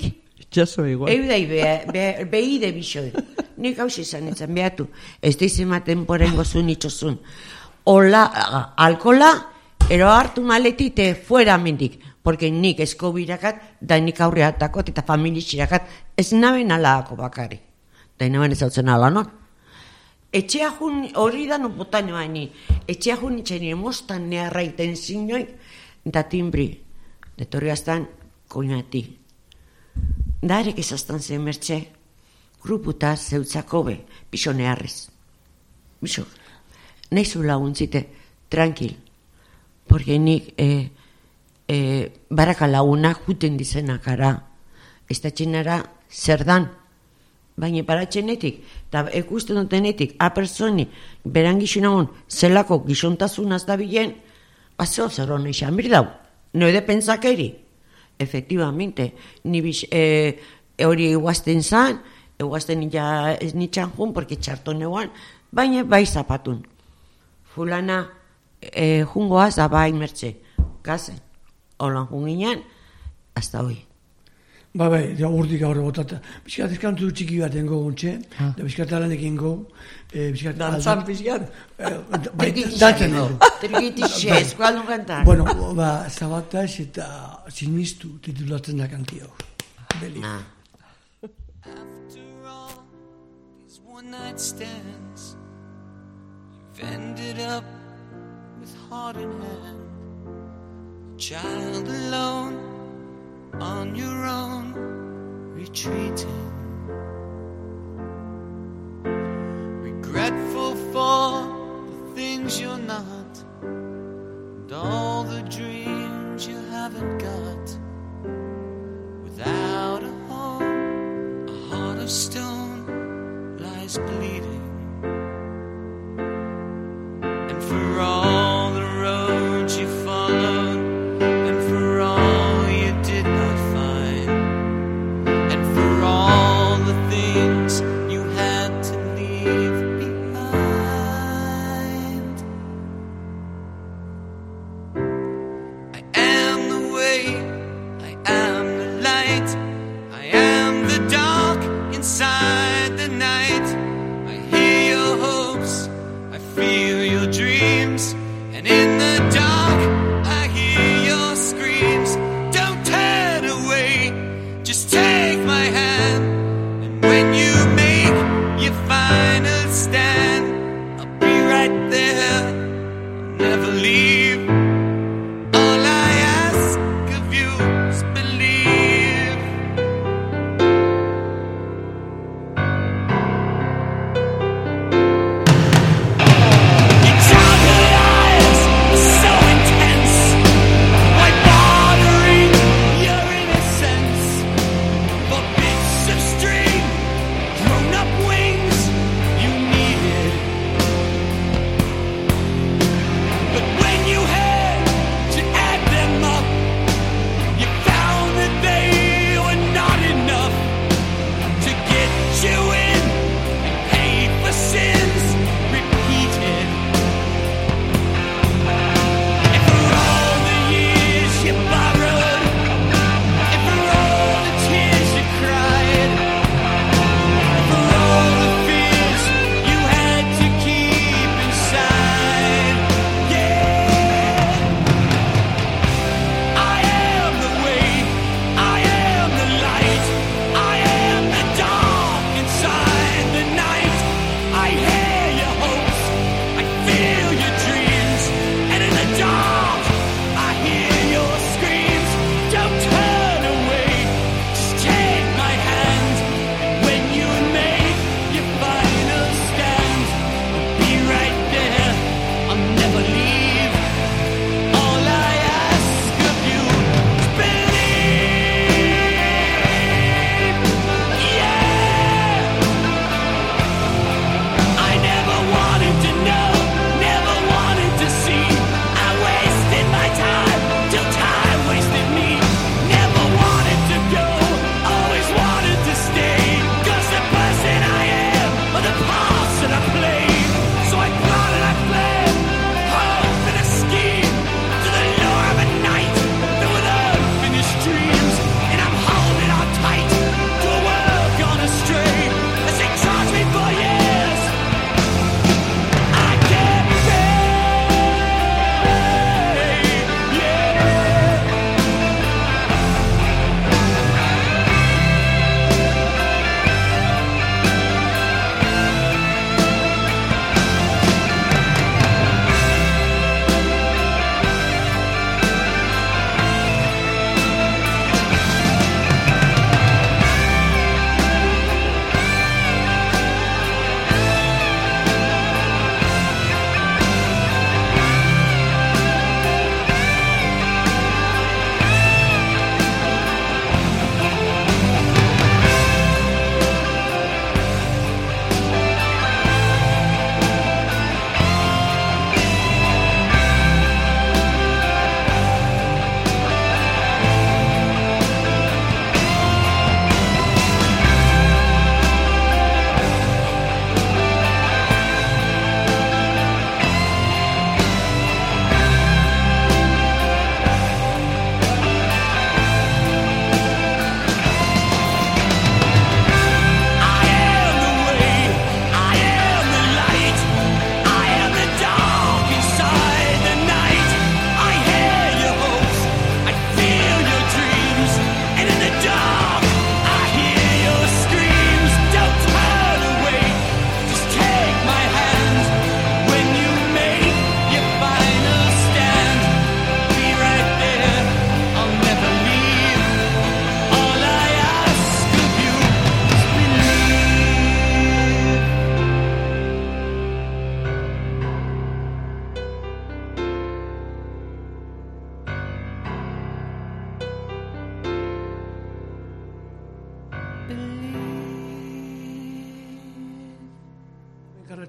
behide bisoi. Nik haus izan etzan behatu. Ez da izematen porengo zuen itxozun. Ola, alkola, ero hartu maletite fuera mendik. Porque nik eskobirakat, da nik aurreatakot eta familixirakat, ez naben alaako bakari. Da naben ez hau zen ala, no? Etxea jun, hori da no botaino haini, etxea jun itxeni emostan neharraiten zinoi, da timbri, detorri aztan, koinati. Darek ezaztan zen mertxe, gruputa zeutzako be, biso neharrez. Biso, nezu laguntzite, tranquil, porque nik baraka lagunak juten dizenak ara, ez da txenara zer dan, baina paratxenetik, eta ekusten dutenetik, apersoni, beran gixunagun, zelako gixontazunaz da bilen, azeo zer hona izan birdau, noede pentsakeri. Efectivamente, ni hori eguazten zan, eguazten ja ez nitxan jun, porque txarton eguan, baina bai zapatun. Fulana jungoaz da bai mertxe, gazen, holan junginan, hasta hoi. Bai, ja urdik gaur botata. Bizkat eskantu txiki bat engo guntxe, da bizkat alanekin go. Dantzan bizkat? Dantzan ego. Trikitixe, eskualdun kantar. Bueno, zabataz eta sinistu titulatzen da kantio. Beli. After all these one night stands, you've ended up with heart in hand, a child alone on your own, retreating, regretful for the things you're not, and all the dreams you haven't got. Without a home, a heart of stone lies bleeding, and for all the roads you followed, and for all you did not find, and for all the things you had to leave behind. I am the way, I am the light, I am the dark inside the night. I hear your hopes, I feel your dreams, and in the dark I hear your screams. Don't turn away, just take my hand, and when you make your final stand, I'll be right there, I'll never leave. All I ask of you is believe. Your childhood eyes are so intense, like watering your innocence. For bits of string, grown-up wings you needed. But when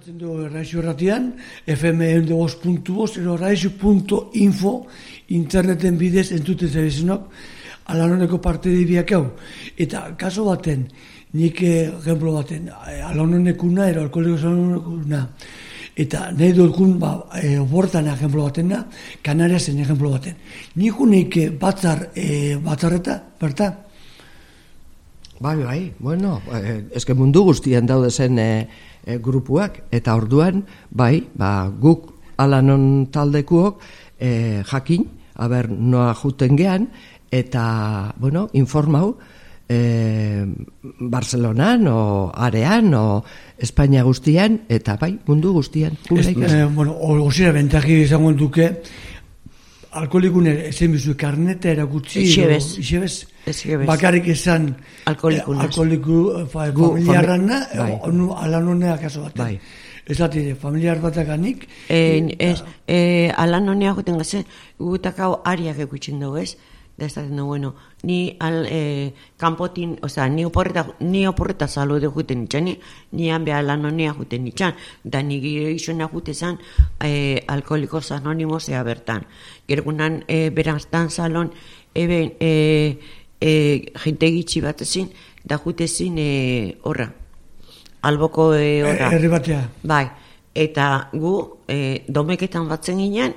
Entzuten du Raixo Erratian, FM 102.5, ero raixo.info, interneten bidez entzuten zabizenok, Alanoneko parte dibiak hau. Eta kaso baten, nik ejemplo baten, Alanonekuna, ero alkoholikos Alanonekuna, eta nahi dukun, obortan ejemplo batena, Kanariasen ejemplo baten. Nik unik batzarreta, berta? Bai, bueno, eske mundu guztian daude zen grupuak, eta orduan, guk Alanon taldekuok jakin, noa juten gean, eta, bueno, informau, Barcelonan, o Arean, o Espainia guztian, eta mundu guztian. Osira, bentaki izango duke, alkoholikune ezen bizu karneta erakutsi, Ixebez, bakarrik esan alkoholiku familiarrana, Alanonea kaso baten. Ez dati, familiar batakanik. Alanonea juten gazen, gutakau ariak ekutxen dugu, ez? Da ez daten bueno, ni kanpotin, ni oporreta salude juten itxan, ni hanbe Alanonea juten itxan, da ni gizona jutezan alkoholikos anonimos ea bertan. Gergunan beraztan salon, jente gitxi bat ezin, da jutezin horra, alboko horra. Herri batea. Bai, eta gu domeketan batzen ginen,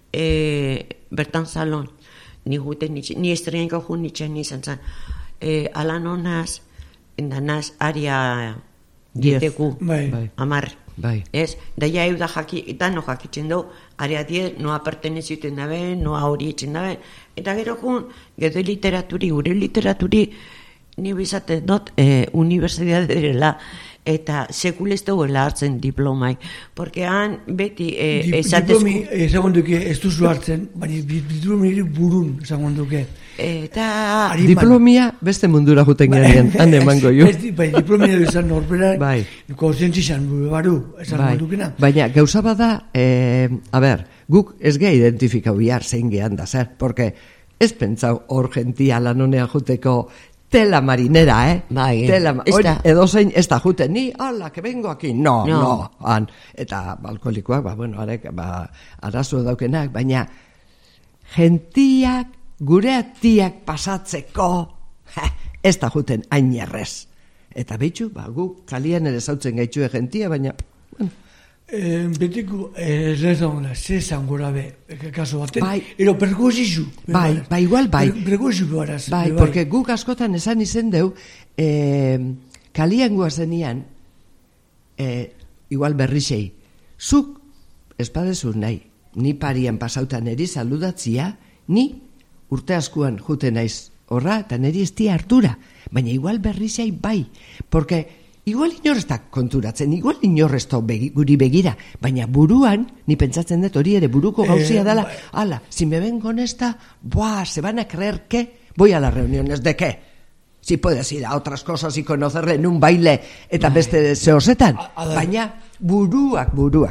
bertan salon, ni estrenaiko jun nitxan izan zen. Alanonaz, endanaz, aria dieteku, amar. Ez, daia euda dano jakitzen du, aria diet, noa perteneziten dabe, noa hori etxen dabe. Eta gero jun, gure literaturi, ni bizaten dut, universidade direla, eta sekulez duela hartzen diplomai. Porque han beti diplomi ezagun duke ez duzu hartzen, baina diplomi burun ezagun duke. Eta diplomia beste mundura juten genean, hande emango jo. Diplomia izan norberak, kontzientzizan baru, ezagun dukena. Baina gauza bada, guk ez geha identifikau bihar zein gehan da zer, porque ez pentsau hor gentia Alanonea juteko tela marinera, edo zein ez da juten, ni, ala, que vengo aquí, no. Eta alkoholikoak, arek, arazo daukenak, baina gentiak, gure atiak pasatzeko, ez da juten ainerrez. Eta behitxu, guk kalian ere zautzen gaitxue gentia, baina, betiko ez lehzaguna, zezan gora be, kaso baten, ero pergozizu. Igual, pergozizu beharaz. Porque guk askotan esan izen deu, kalian guazenian, igual berrizei, zuk espadezu nahi, ni parian pasautan eri saludatzia, ni urte askuan juten naiz horra, eta neri ez dia hartura, baina igual berrizei porque igual inorrez da konturatzen, igual inorrez da guri begira, baina buruan, ni pentsatzen dut hori ere buruko gauzia dela, ala, si me ven con esta, se van a creer que voy a las reuniones, ¿de qué? Si puedes ir a otras cosas y conocerle en un baile, eta beste zehozetan, baina buruak.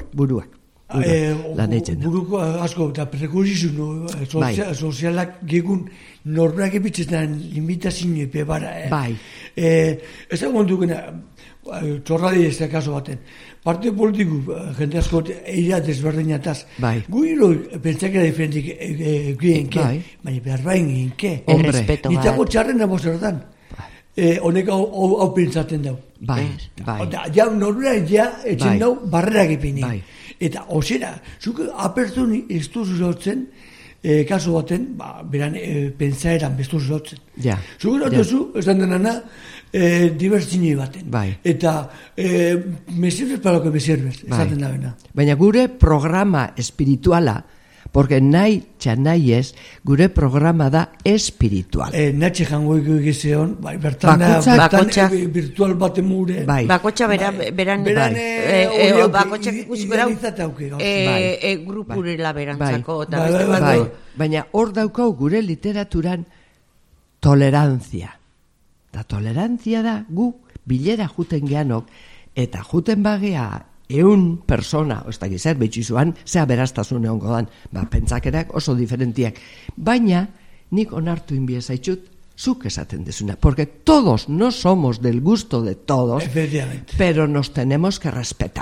Buruko asko, eta prekusizu sozialak gegun norberak epitzetan limitazio epe bara. Ez da gondukena, txorradi ez da kaso baten. Parte politiku, jende asko eira desberdinataz. Gu hiro pentsakera diferentik guienke, baina behar bain guienke. Nitako txarren abo zertan. Honek hau pentsaten dau. Ja norberak etxen dau barrerak epini. Eta osera, zuk apertun ez duzu zautzen, kaso baten, beran pentsaeran bestu zautzen. Zuk erotuzu, ez denana, diversini baten. Eta me sirves para lo que me sirves, esaten da bena. Baina gure programa espirituala, porque nahi txanaiez, gure programa da espiritual. Natxe jango egizeon, bertan virtual baten mure. Bakotxa beran bakotxak ikusiko grau grupurela berantzako. Baina hor daukau gure literaturan tolerantzia. Da tolerantzia da gu bilera juten geanok, eta juten bagea 100 persona, ez da gizar, betxizuan, zea beraztasun egon godan, pentsakerak oso diferentiak. Baina, nik onartu inbiezaitxut, zuk esaten desuna, porque todos no somos del gusto de todos, pero nos tenemos que respetar.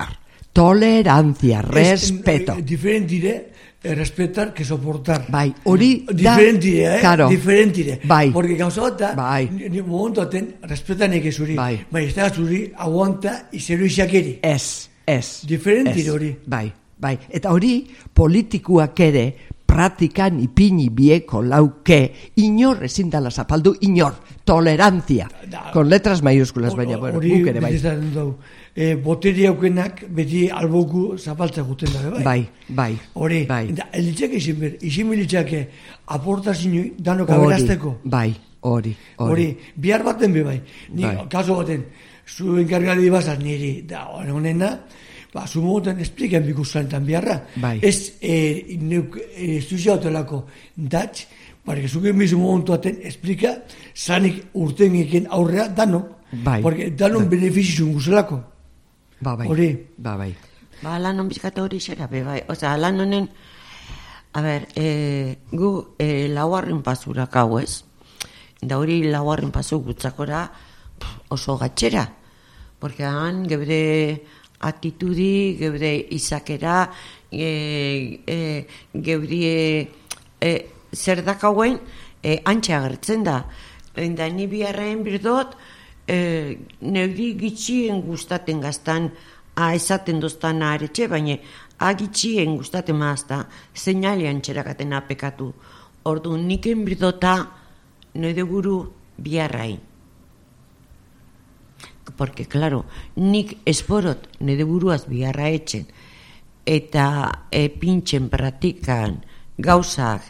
Tolerancia, respeto. Diferentire, respetar que soportar. Bai, hori da... Diferentire, Claro. Diferentire. Bai. Porque gauza bat da, Bai. momentu aten, respetan eke zuri. Bai. Ez da zuri, aguanta, izero isakeri. Ez. Diferentire hori. Bai. Eta hori, politikuak ere, pratikan ipini bieko lauke, inor ezin dala zapaldu, inor, tolerancia, con letras mayúsculas, baina, bueno, guk ere, bai. Boteri aukenak beti alboku zapaltza guten da, Bai. Hori, elitzake izin militzake aportazio danok aberazteko. Bai, hori. Bihar baten be bai. Ni, kaso baten, zu enkargali bazaz niri, da honena, zu mogoten espliken bikuzanetan biharra. Bai. Ez estuzia hotelako datx, para que zuke mizu momentu aten esplika, zanik urten eken aurrea danok, porque danon beneficizun guzelako. Bai. Hori. Bai. Lan hon bizkata hori xera, bai. Osa, lan honen, a ber, gu lauarren pasurak hau ez, da hori lauarren pasu gutzakora oso gatxera, porque han gebre atitudi, gebre izakera, gebre zer dakauen antxe agertzen da. Da ni biharren birdot, neuri gitxien gustaten gaztan, esaten doztan aretxe, baina agitxien gustaten maazta, seinalean txerakaten apekatu. Ordu niken birdota nire buru biharrai. Porque, claro, nik esporot nire buruaz biharra etxen, eta pintxen pratikan gauzak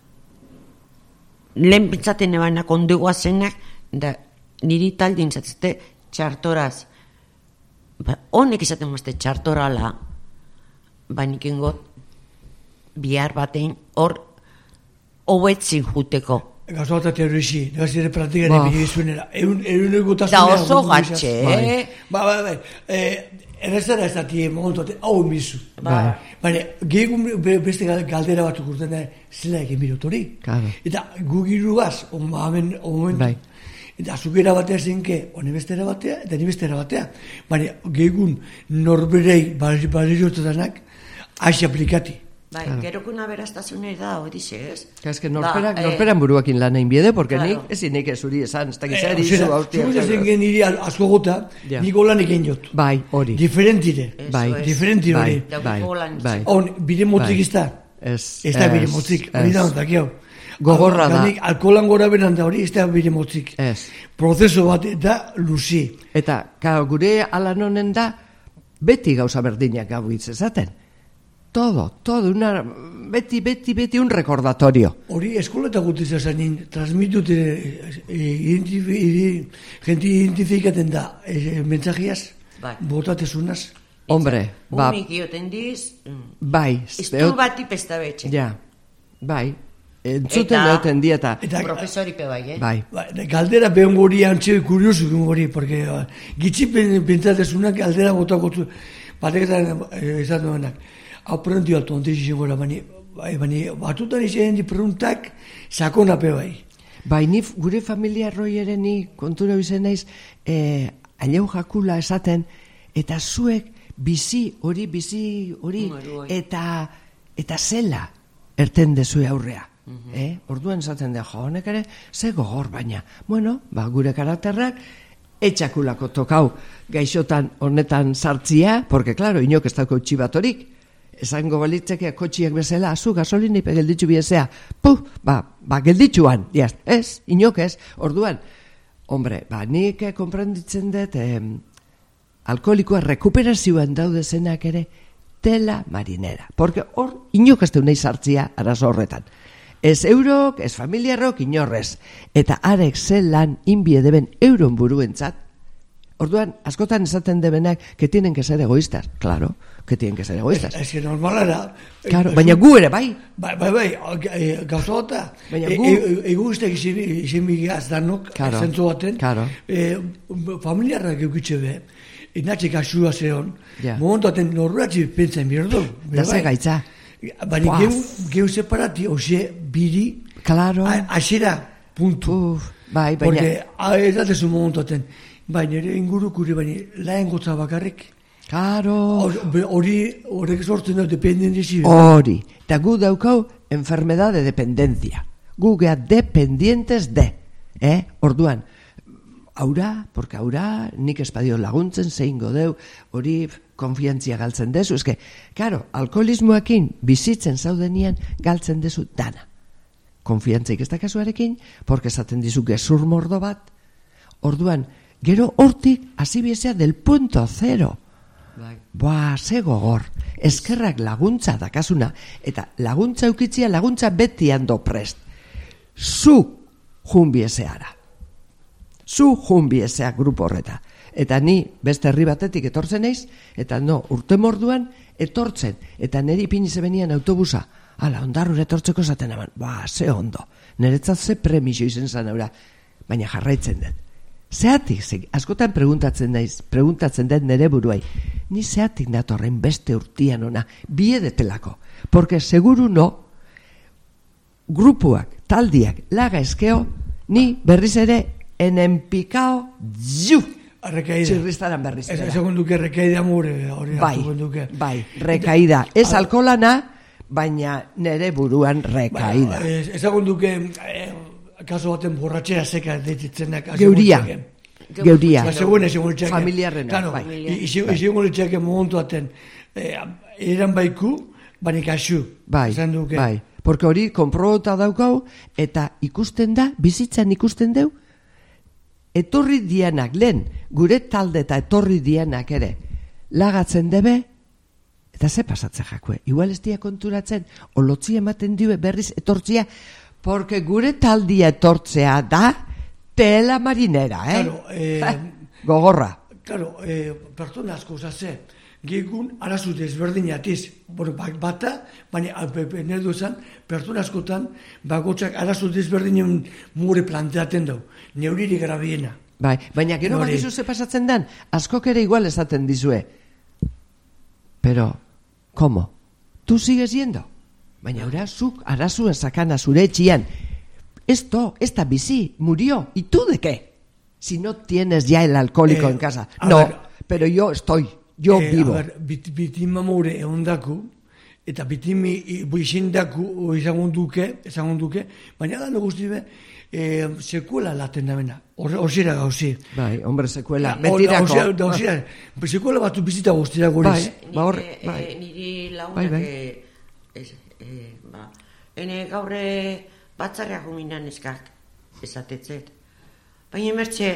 lehen pentsaten ebanak ondegoa zenak, da niri taldin zatzete txartoraz. Honek izaten mazte txartorala, nik ingot bihar batein hor hobetzin juteko. Gauza bat terrorisi, negazire praktikan ebile izuenera. Da oso gatxe, Bai. Errezara ez dati momentu hau emizu. Baina, gehiagun beste galdera batzuk urten da, zela egin birot hori. Eta gu girugaz, momentu. Eta azukera batea zenke, hone bestera batea, eta ni bestera batea. Baina, gehiagun norberei barriotetanak, haixi aplikati. Bai, gerokuna beraztasunei da, hori xe, ez? Ez que norperan buruakin lan egin biede, porque nik ezin nik ezuri esan, ez da gizari izu haustia. Zure zen gen niri asko gota, nik holan egin jot. Bai, hori. Diferentire. Diferentire hori. Hon, bire motzik izta? Ez da bire motzik, hori da ontak jau. Gogorra da. Alkoholan gora beran da hori, ez da bire motzik. Prozeso bat da luzi. Eta, gure alan honen da, beti gauza berdinak gau hitz ezaten. Todo, beti un recordatorio. Hori eskoleta gutiz esanin, transmitute gente identifikaten da mensajiaz, botatezunaz. Hombre, unik ioten diz, bai, iztu bati pesta betxe. Ja, bai, entzuten leoten dieta. Profesoripe bai, Bai. Galdera behon gori antxe kuriosu gori, porque gitzi pentsatezunak galdera botakotu, bateketan esan duenak. Hau pregunti altu ontezi gora, baina batutan izan di preguntak sakonape bai. Bai, ni gure familia roi ere ni kontura bizen naiz, aileu jakula esaten, eta zuek bizi hori, eta zela erten dezue aurrea. Orduan esaten da, honek ere, ze gogor baina. Bueno, gure karakterrak, etxakulako tokau gaixotan honetan sartzia, porque, claro, inok ez dauko txibatorik, esango balitzekea kotxiak bezala, azu gasolinipe gelditzu biezea, gelditzuan, ez, inok ez, orduan, hombre, nik konprenditzen dut, alkoholikoa rekuperazioan daude zenak ere, tela marinera, porque hor, inok ez du nahi sartzia arazo horretan. Ez eurok, ez familiarrok, inorrez, eta arek zelan inbie deben euron buruentzat, orduan, askotan esaten debenak que tienen que ser egoístas. Claro, que tienen que ser egoístas. Es que normal era. Claro, baina gu ere, bai. Bai, gauzota. Egoístak izin bigaz danok, zentzu baten. Familiarrak eukitxe be, inatxek asua zeon, momentu aten norratzi pentsain birdo. Da ze gaitza. Baina geu separati, ose, biri, asera, puntu. Bai, baina. Porque, ez datezu momentu aten. Baina ere ingurukuri, baina laen gotza bakarrik. Karo. Horrek sortzen da dependentzia. Hori. Eta gu daukau enfermedad de dependencia. Gu gea dependientes de. Orduan, porque nik espadio laguntzen, zeingo deu, hori konfiantzia galtzen dezu. Ez que, karo, alkoholismoekin bizitzen zaudenian galtzen dezu dana. Konfiantzaik ez da kasuarekin, porque esaten dizu gezur mordo bat. Orduan, gero hortik hasi biezea del punto cero. Ze gogor. Eskerrak laguntza dakasuna, eta laguntza eukitzia laguntza beti ando prest. Zu junbiezeara. Zu junbiezea grupo horreta. Eta ni beste herri batetik etortzen naiz, eta urte morduan etortzen, eta neri ipini zebenian autobusa, ala, Ondarrura etortzeko esaten eman, ze ondo, niretzat ze premixo izen zan aura, baina jarraitzen dut. Zeatik, askotan preguntatzen dut nere buruai, ni zeatik natorren beste urtian ona, biedetelako, porque seguru grupuak, taldiak, laga eskeo, ni berriz ere enempikao txirriztaran berriz ere. Ezagun duke rekaida mure. Bai, rekaida. Ez alkolana, baina nere buruan rekaida. Ezagun duke kaso baten borratxera seka deititzenak. Geuria. Familiarrena. Izegun letxeak momentu aten eran baiku, baina kasu. Bai. Porque hori konprobota daukau, eta ikusten da, bizitzan ikusten deu, etorri dianak, lehen, gure talde eta etorri dianak ere, lagatzen debe, eta ze pasatzen jakue. Igual ez dia konturatzen, olotzi ematen diue berriz etortzia, porque gure taldia etortzea da, tela marinera, Gogorra. Claro, pertsona asko zaze, gehiagun arazu desberdinatiz, bata, baina nerdu esan, pertsona askotan, bagotzak arazu desberdinen mure planteaten dau, neuriri grabiena. Bai, baina gero bakizu ze pasatzen dan, askok ere igual esaten dizue. Pero, ¿cómo? ¿Tú sigues yendo? Baina ora zuk arazuen sakana zure etxian. Esta bizi, murió, ¿y tú de qué? Si no tienes ya el alcohólico en casa. No, pero yo estoy... Yo vivo. Bitima more egondaku, eta bitimi buizindaku izango duke, baina da guzti be, sekuela laten da bena. Horzira gauzi. Bai, hombre, sekuela. Betirako. Sekuela batu bizita guztira goriz. Bai. Niri lagunak, ene gaurre batzarra guminan eskak esatetzet. Baina mertxe,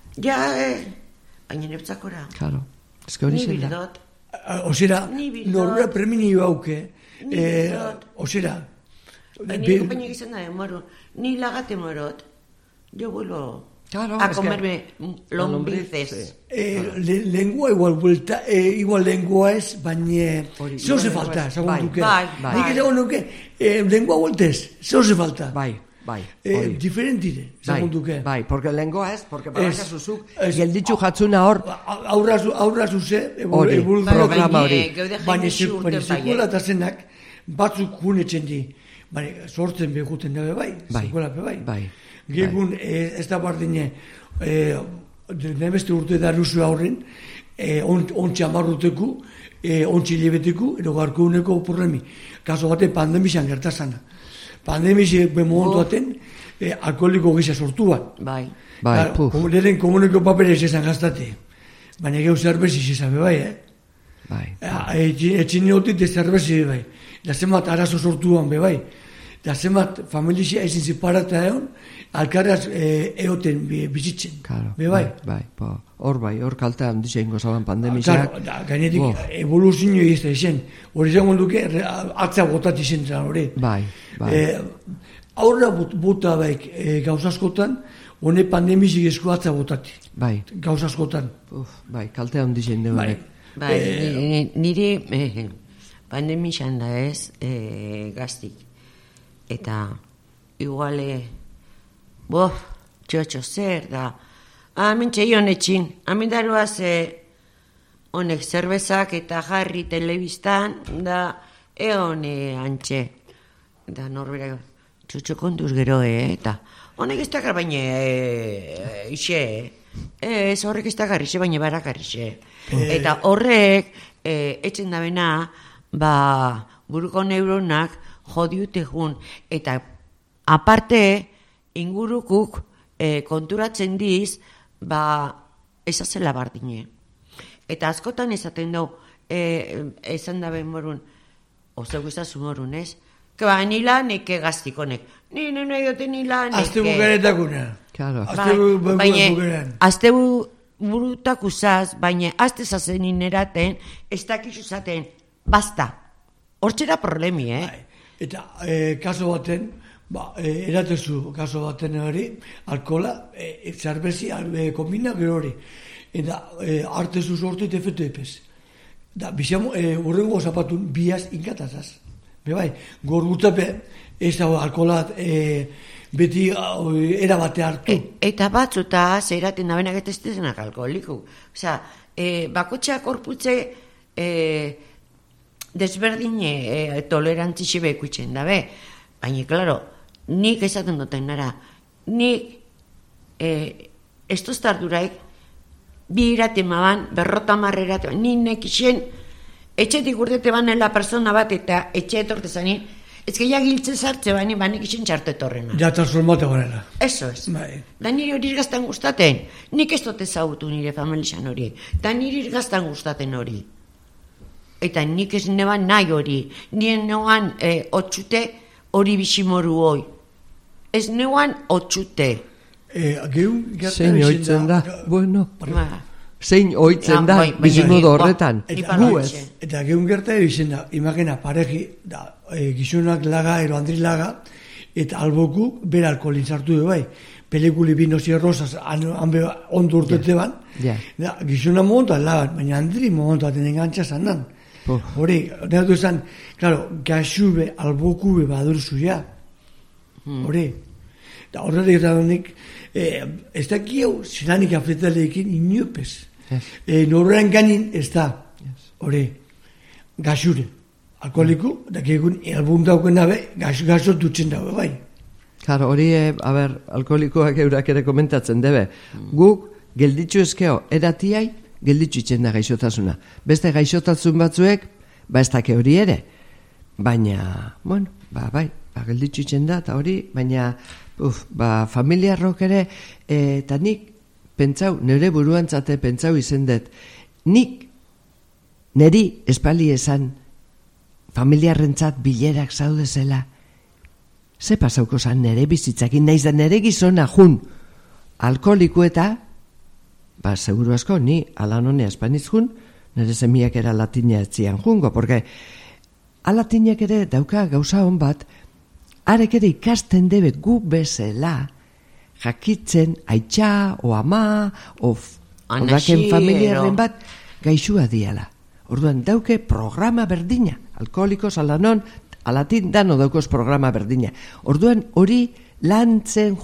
baina neptzakora. Claro. Ez que hori zela. Osira, norbera premini bauke. Osira. Ni compañía que se anda de moro, ni lagate morot. Yo vuelvo a comerme lombrices. Lengua igual vuelta, igual lengua es, baina se os falta, según duke. Ni que según duke, lengua vueltes, se os falta. Bai. Diferentire, según duke. Bai, porque lengua es, porque baraka zuzuk, gelditxu jatzuna hor. Aurra zuze, programa hori. Baina sekuela eta zenak, batzuk junetzen di. Baina sortzen behuten dabe sekuela bai. Gegun, ez da bardine, nebeste urte daruzu aurren, ontsi amarruteku, ontsi lebeteku, edo garko uneko problemi. Kaso baten pandemizan gertazana. Pandemizek momentu aten, alkoholiko gisa sortua. Bai. Lehen komuneko paperez esan gaztate. Baina geu zerbezi zezabe bai, Etxin neotit zerbezi bai. Da zemat arazo sortuan bai. Da zemat familizia ezin ziparata egon, alkarraz eoten bizitzen. Bai. Hor kaltean dizein gozaban pandemiziak. Gainetik evoluzio izte izen. Hori zangon duke, atza botat izen zan hori. Bai. Aurra bota baik gauzaskotan, hone pandemizik esku atza botati. Bai. Gauzaskotan. Bai, kaltean dizein dugu. Bai, niri pandemizan da ez, gaztik. Eta iguale, txotxo zer da, amintxe honetxin, amindaruaz honek zerbezak eta jarri telebistan, da eone antxe, da norbera txotxo kontuz gero, eta honek ez dakar baina, ixe, Ez, horrek ez da garrixe, baina bara garrixe. Eta horrek, etxen dabena, buruko neuronak jodiute jun. Eta aparte, ingurukuk konturatzen diz, ezazela bardine. Eta askotan esaten dau, esan daben morun, ozeu izazu morun, ez? Nila neke gaztikonek. Nahi dute nila neke. Azte bukaretakuna. Claro. Azte burutak usaz, baina azte zazen ineraten, ez dakizu zaten, basta. Hortxera problemi, Eta kaso baten, eratezu kaso baten hori, alkola, zerbezi, kombina gero hori. Eta artezu sortu eta efetu epez. Da, bizamo, horrengo zapatun biaz inkatazaz. Bai, gorgutape, ez da alkoholat beti erabate hartu. Eta batzuta, zeraten da benak ez dezenak alkoholiku. Osea, bakotxeak korputze desberdine tolerantzixe bekutzen dabe. Baina, klaro, nik esaten duten nara, nik ez duztarduraik bi irate maban, berrota marrerate, nik nekixen etxetik urtete banela persona bat eta etxe etortezanin, ez que ya giltze sartze banik isen txarte etorrena. Ja transformate gorela. Eso es. Bai. Da nire hori irgaztan gustaten. Nik ez dote zautu nire familian hori. Da nire irgaztan gustaten hori. Eta nik ez neban nahi hori. Nien neoan otxute hori bisimoru hoi. Ez neoan otxute. Zein oitzen da? Bueno. Zein oitzen da, bizimodu horretan. Gu ez. Eta geun gerta izan da, imagina pareji, gizonak laga, ero Andri laga, eta albokuk bera alkoholin sartu du bai. Pelikuli Binosi Rosas, ondo urtete ban, gizona montan lagan, baina Andri montaten engantza zanan. Hori, nahi du esan, claro, gaxube, albokube badurzu ja. Hori. Eta horretik eta honik, ez da kiau, zelanik afretaleekin iniopez. Norrean ganin ez da, hori, gaxure, alkoholiku, da kegun albun dauken dabe, gaxot dutzen dabe, bai. Claro, hori, alkoholikoak eurak ere komentatzen debe. Guk, gelditzu ezkeo, eratiai, gelditzu itzen da gaixotasuna. Beste gaixotasun batzuek, ez dake hori ere. Baina, bueno, bai, gelditzu itzen da, eta hori, baina, familiarrok ere, eta nik, pentsau, nire buruantzate pentsau izendet, nik, neri espali esan, familiarrentzat bilerak zaudezela, ze pasauko zan nire bizitzakin, naiz da nire gizona jun, alkoholiku eta, seguru asko, ni alanonea espaniz jun, nire semiak era latina etzian jungo, porque alatinak ere dauka gauza hon bat, arek ere ikasten debe gu bezala, jakitzen aitxa, o ama, o odaken familiaren bat, gaixua diala. Orduan, dauke programa berdina, alkoholikos, alanon, alatin dano daukos programa berdina. Orduan, hori lantzen,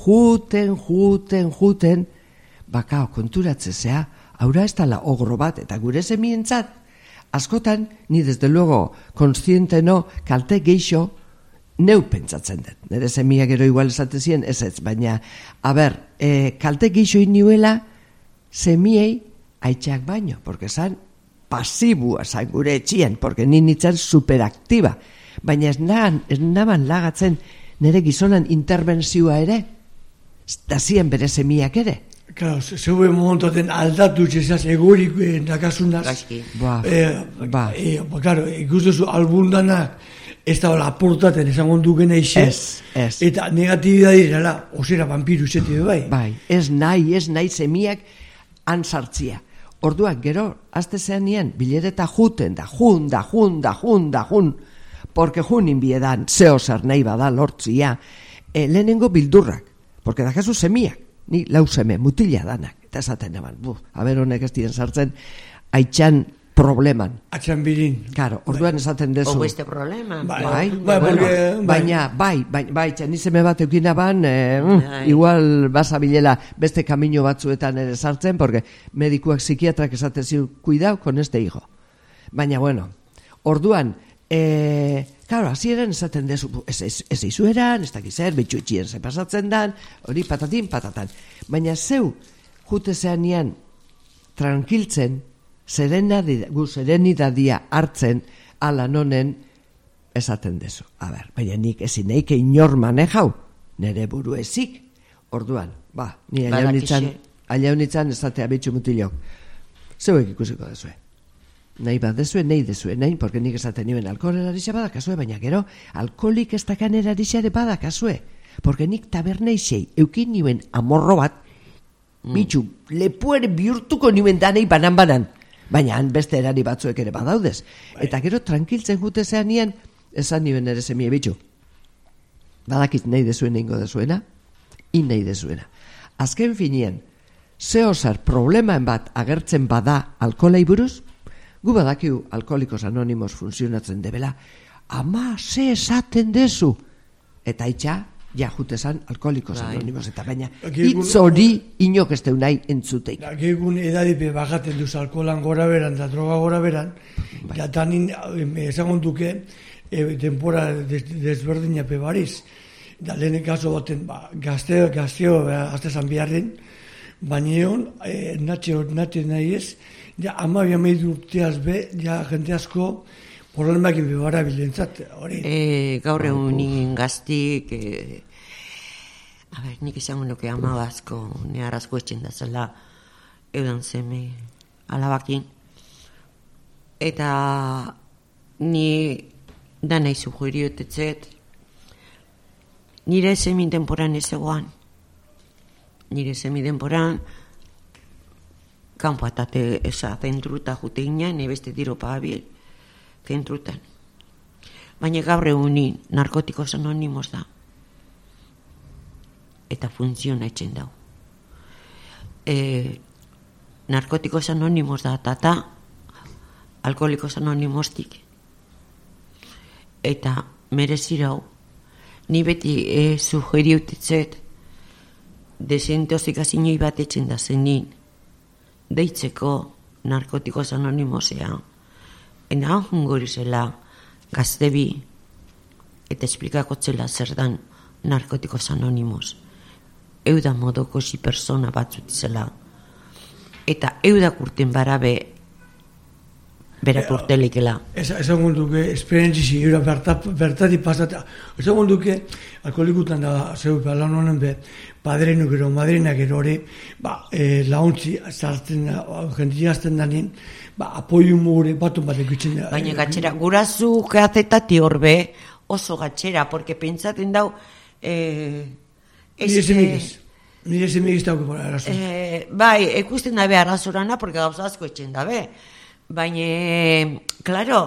juten, bakao, konturatzezea, haura ez tala ogro bat, eta gure semientzat, askotan, ni desde luego, konstiente no, kalte geixo, neu pentsatzen dut. Nere semia gero igual esate zien, ez, baina, kalte geixo iniuela, semiei aitxak baino, porque zan pasibua zan gure etxien, porque nintzen superaktiba, baina ez naban lagatzen nere gizonan intervenzioa ere, da zien bere semiak ere. Claro, zeue montaten aldatu txezaz egorik nakasunaz. Claro, ikustezu albundanak, ez da aportaten esan ondu gena ize, eta negatibidadi dela, osera vampiru izeti bai. Bai, ez nahi semiak antzartzia. Orduak, gero, azte zean nien, bilereta juten, jun, porque junin biedan, zeo zer nahi bada lortzia, lehenengo bildurrak, porque dakazu semiak, ni lau seme, mutila danak, eta esaten eban, honek ez diren sartzen, aitxan probleman. Atxan birin. Claro, orduan esaten dezu. O beste problema. Baina, nizeme bat eukina ban, igual basabilela beste kamino batzuetan ere sartzen, porque medikuak psikiatrak esaten ziu, cuidao con este hijo. Baina, bueno, orduan, claro, hasieran esaten dezu, ez izueran, ez dakizer, betxu etxien ze pasatzen dan, hori patatan. Baina zeu, jute zeanian tranquiltzen, serenidadia hartzen, ala nonen esaten dezu. A ber, baina nik ezin eike inor manejau, nere buru ezik. Orduan, ni ailaunitzan esatea bitxu mutilok. Zeuek ikusiko dezue. Nahi bat dezue, nahi, porque nik esaten nioen alkoholera arixa badakazue, baina gero, alkoholik ez dakanera arixare badakazue. Porque nik taberneixei eukin nioen amorro bat, bitxu, lepuere bihurtuko nioen danei banan. Baina beste erari batzuek ere badaudez. Eta gero tranquiltzen jute zean nien, esan nioen ere semie bitxu. Badakit nahi dezuena ingo dezuena, nahi dezuena. Azken finien, zeosar problemaen bat agertzen bada alkoholei buruz, gu badakiu Alkoholikos Anonimos funtzionatzen debela, ama ze esaten dezu. Eta itxa, ja jutezan Alkoholikos Anonimos, eta baina hitz hori inok ez nahi entzuteik. Gehiagun edadipe bagaten duz alkoholan gora beran, da droga gora beran, eta nin ezagun duke tempora desberdinape bariz. Da lehen kaso baten, gazteo, azte zan biharren, baina egon, natxe nahi ez, ja, ama biamei urteaz be, ja, jente asko problemak bebara bilentzat, hori. Gaur egun gaztik, nik izango nuke ama bazko, nehar asko etxen da zela, eudan zeme alabakin. Eta ni da nahi sugeriotetzet, nire zemin denporan ez egoan. Nire zemin denporan, kanpo atate eza zentruta jute ginen, ebeste tiro pabil zentrutan. Baina gaur egunin Narkotikos Anonimos da. Eta funtziona etxen dau. Narkotikos Anonimos da tata Alkoholikos Anonimostik. Eta merezirau, ni beti sugeriutitzet desintoxikazinoi bat etxen da zenin, deitzeko Narkotikos Anonimosea, ena jungorizela gaztebi, eta esplikakotzela zer dan Narkotikos Anonimos. Euda modoko si persona batzutizela, eta euda kurten barabe berak urtelikela. Ezagun duke, esperientzi gura bertati pasata. Ezagun duke, alkoholikutan da zeupe lan honen be, padrenu gero, madrina gero hori, launtzi zartzen, jentia azten danin, apoio mure, batun bat ekutzen da. Baina gatxera, gurazu gehazetati horbe, oso gatxera, porque pentsaten dau, nire zemigiz dauke arazo. Bai, ekusten dabe arazorana, porque gauza asko etxen dabe. Baina, klaro,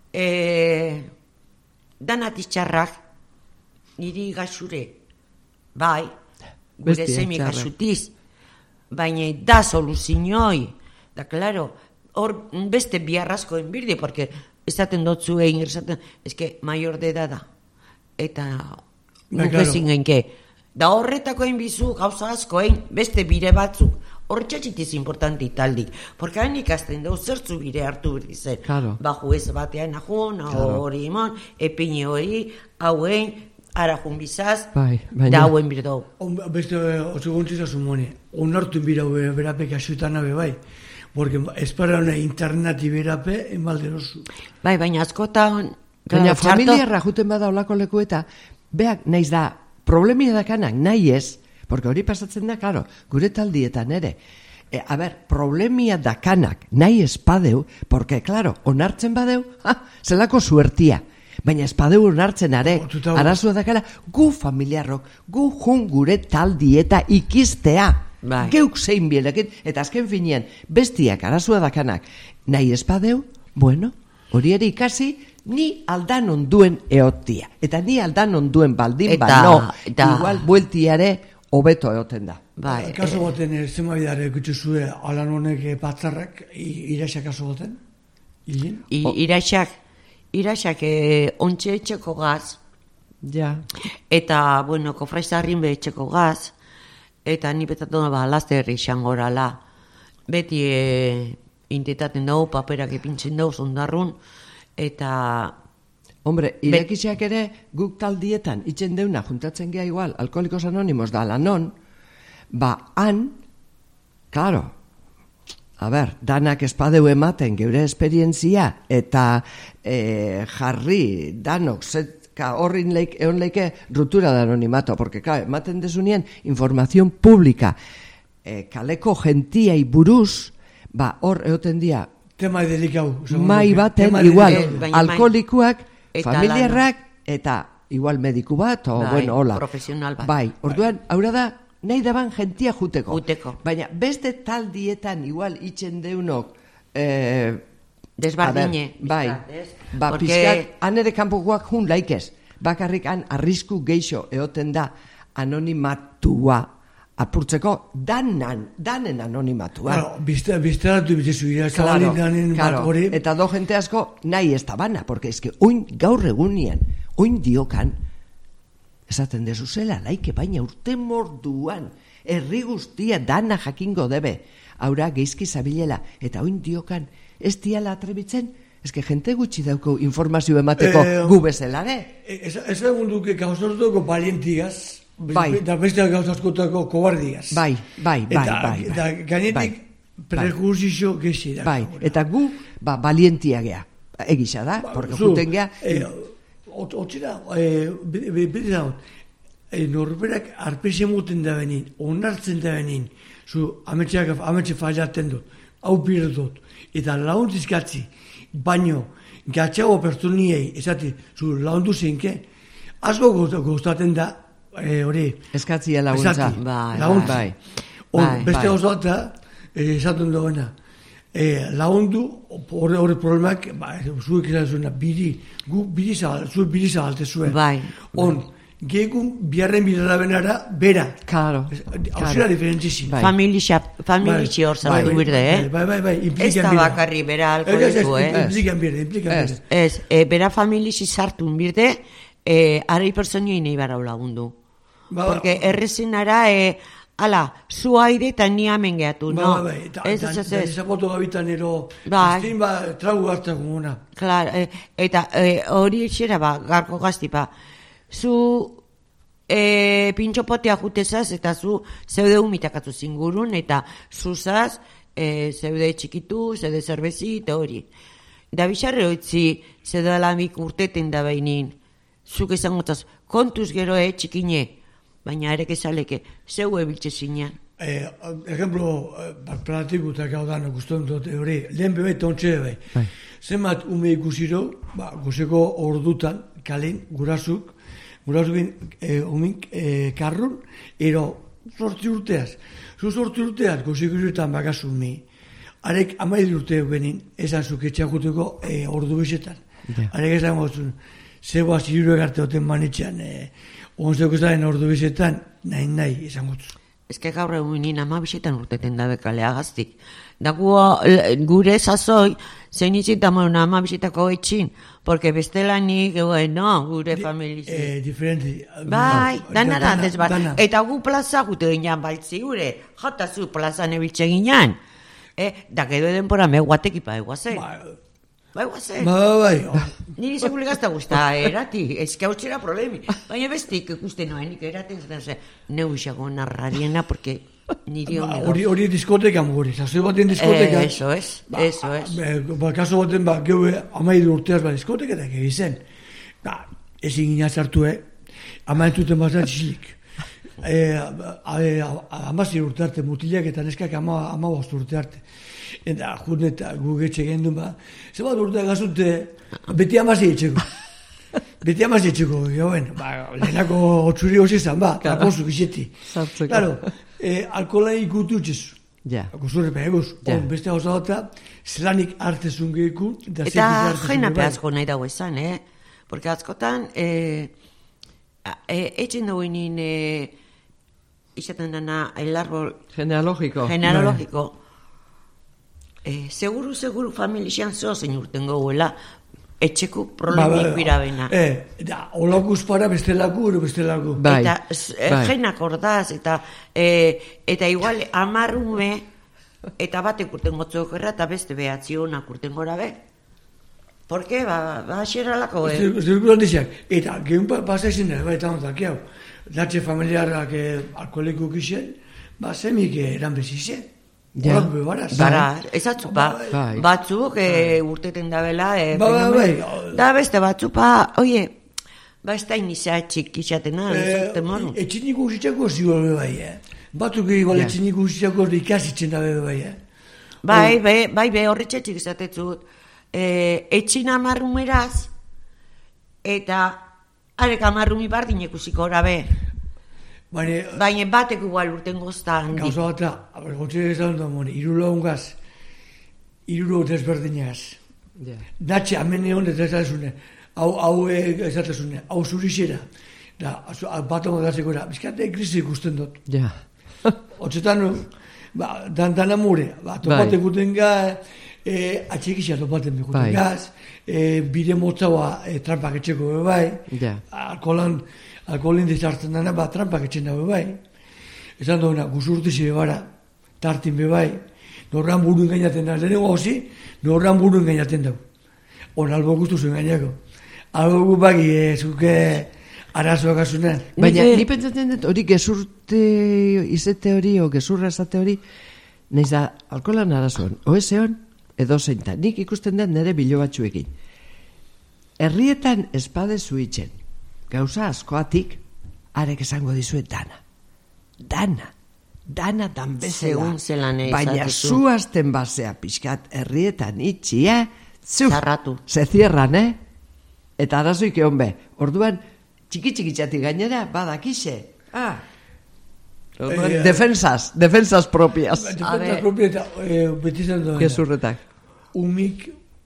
danatitxarrak niri gaxure, bai, gure zemi gaxutiz, baina da soluzioi, da, klaro, hor beste biarrazko enbirdi, porque esaten dotzu egin, eske maior de edada, eta nukezin genke, da horretako enbizu gauza asko egin, beste bire batzuk, hor txatxitiz importanti taldik, porque hain ikasten dau zertzu bire hartu berdizen. Claro. Juez batean ahun, hori imon, epine hori, hauen, arajun bizaz, da hauen birdau. Beste oso gontziza sumone, onartu bira berapek asutan abe bai, porque espara una internati berape enbalderosu. Bai, baina askotan... Baina familiarra juten bada olako leku eta, beak naiz da, problemia dakanak nahi ez, porque hori pasatzen da, claro, gure taldietan ere. Problemia dakanak nahi espadeu, porque, claro, onartzen badeu, zelako suertia. Baina espadeu onartzen are, arazua dakala, gu familiarrok, gu jun gure taldieta ikistea. Bai. Geuk zein bielekin, eta azken finean, bestiak arazua dakanak nahi espadeu, bueno, hori ere ikasi, ni aldan onduen eotia. Eta ni aldan onduen baldin igual bueltiare hobeto egoten da. Bai, kaso goten zema bidare gutxu zue alan honek batzarrak iraxak kaso goten? Iraxak ontxe etxeko gaz. Ja. Eta, bueno, kofraizarrin be etxeko gaz. Eta ni betatu laster izangorala. Beti intentaten dugu, paperak epintzen dugu zondarrun. Eta... Hombre, irekiseak ere guk taldietan itxen deuna juntatzen gea igual, Alkoholikos Anonimos da lanon, han Claro, a ber, danak espadeu ematen geure esperientzia eta jarri danok zetka horrin egon leike rutura da anonimato, porque claro, ematen desunien información pública kaleko gentiai buruz, hor egoten dia tema delikau. mai baten igual, alkoholikuak, familiarrak eta igual mediku bat, o bueno, hola. Profesional bat. Bai, orduan, haura da, nahi daban gentia juteko. Baina, beste taldietan igual itxen deunok desbardine. Bai, pizkat, han ere kanpokoak jun laikez. Bakarrik han arrisku geixo egoten da anonimatua apurtzeko danen anonimatua. Claro, bizteratu bitezu dira, zabalin danen bat hori. Eta do jente asko nahi ez da bana, porque eske oin gaur egunien, oin diokan, esaten dezu zela laike, baina urte morduan, herri guztia dana jakingo debe, aura geizki zabilela, eta oin diokan, ez diala atrebitzen, eske jente gutxi dauko informazio emateko gu bezalare. Ez egun duke gauzortuko balientigaz, Bai. Eta beste gauzaskotako kobardiaz. Bai. Eta gainetik prejuzizio gezi da. Bai, eta gu, balientia gea. Egisa da, porque juten gea. Otzera, bete daut, norberak arpese muten da benin, onartzen da benin, zu ametxe fallaten dut, hau pirdot, eta launtizkatzi, baino, gatxago pertsoniei, esati, zu laundu zeinke, asko goztaten da, hori eskatzia laguntza bai. Beste oso eta esaten duena lagundu hori problemak zuek izan biri zabalte zuen gegun biharren bidera benara bera hausera diferentzizi familitxe hor zabaldu birde ez da bakarri bera alkoholiku implikan birde bera familitxe sartun birde arei personien nahi barau lagundu. Porque errezinara, zu aire eta ni amen gehatu, no? Ez. Zapoto gabitan ero, azten tragu hartzak guna. Eta hori etxera garko gaztipa. Zu pintxopotea jutezaz eta zu zeude humitakatzu zingurun eta zuzaz zeude txikitu, zeude zerbezi eta hori. Da bizarre hoitzi zeude alamik urteten da behinin. Zuk ezangotaz, kontuz gero txikine, baina ere kezaleke, zeu ebiltze zinean. Ejemplo, planatikutak hau danak guztuen dut, hori, lehen bebet ontxe bai. Zenbat ume ikusiro, gozeko ordutan, kalen, gurasukin umink karrun, ero sortzi urteaz. Zu sortzi urteaz, gozeko irutan bakazu mi, arek amaidu urte benin, esan zuketxea juteko ordu bizetan. Arek esan gozun, zeboaz hiru egarte oten manitxean, onzeko zaren ordu bizetan, nahi, izango zu. Ez que gaur egun nina bizetan urteten dabe kalea gaztik. Da gure zazoi, zein itzitamoen bizetako etxin, porque bestela nik, gure familia. Diferenti. Bai, dana desbar. Eta gu plaza gute ginean baltzi gure, jota zu plazan ebiltze ginean. Da gero denpora me guatekipa eguazen. Bai, guazen. Bai. Niri segule gazta guzta erati, ezke hau txera problemi. Baina bestik ikusten noenik eraten zen, neu isago narrariena, porque niri hori diskotekan gure, zazoi baten diskotekan. Eso es. Kaso baten, geue amaidu urteaz diskoteketak egizen. Ezin gina zartu, amaituten bazat txilik. Amazir urte arte mutilak eta neskak amabost urte arte. Eta jun eta gugetxe gendun zebat urte gazute beti amazir etxeko. Lehenako otzuri hozi zan, tapozu gizeti. Claro, alkohola ikutu txezu. Guzurre peguz, beste gauza data, zelanik hartezun gehikun. Eta jena pehazko nahi dago izan, porque askotan, etxen dagoenin, izaten dana, el árbol genealógico. Seguru familian zozen urten goguela, etxeko problemik birabena. Olakuz para bestelaku. Eta jenak ordaz, eta igual amarrume, eta batek urten gotzok erra, eta beste behatzionak urten gora be. Porke, xerralako, Zirkulan dizak, eta gehun pasaizen eta ontak, datxe familiarrak alkoholiko kixen, zemik eran bezizen. Ja. Horak bebaraz. Bara, ezatzu, Bai. batzuk urteten dabela, Bai. da beste batzuk, oie, ez da iniza txikitxatena, temoru. Etxinik usitzako zigo bai, Batzuk igual Ja. etxinik usitzako ikasitzen dabe bai, Bai, horretxetxik izatetzut. Etxin amarrumeraz, eta arek amarrumi bardin ikusiko orabe. Baina batek igual urten gozta handi. Gauza bat, gontxe esan dut, iru laungaz, iru desberdinaz. Ja. Datxe, hemen egon ez ezazune, hau ezazune, hau zurixera. Da, bat hongo datzeko era, bizkate krisi ikusten dut. Ja. Otzetan, dana mure, topatek guten ga, atxekisa topaten beguten gaz, bide motzaua trampak etxeko bai, Ja. alkoholin dezartzen dana, trampak etxen dabe bai. Esan duena, guzurtizi bebara, tartin bebai, norran buruen gainaten da, lehenengo hozi, norran buruen gainaten dau. Hor, albo guztu zuen gainako. Albo gu bagi, zuke arazoak asunen. Baina, ni pentsatzen dut, hori gezurte izate hori, o gezurra esate hori, nahiz da, alkoholan arazoan, oezeon, edo zeintan. Nik ikusten dut nire bilo batzuekin. Herrietan espade zuitzen, gauza askoatik, arek esango dizuet dana. Dana dan bezala. Segun zelan baina ezatezu. zuazten basea pixkat herrietan itxia, zuf, Zarratu. se cierran, Eta arazoik egon be. Orduan, txiki-txikitxatik gainera, badakixe. Defensas propias. Defensas propias eta beti zen duena. Gezurretak. Umik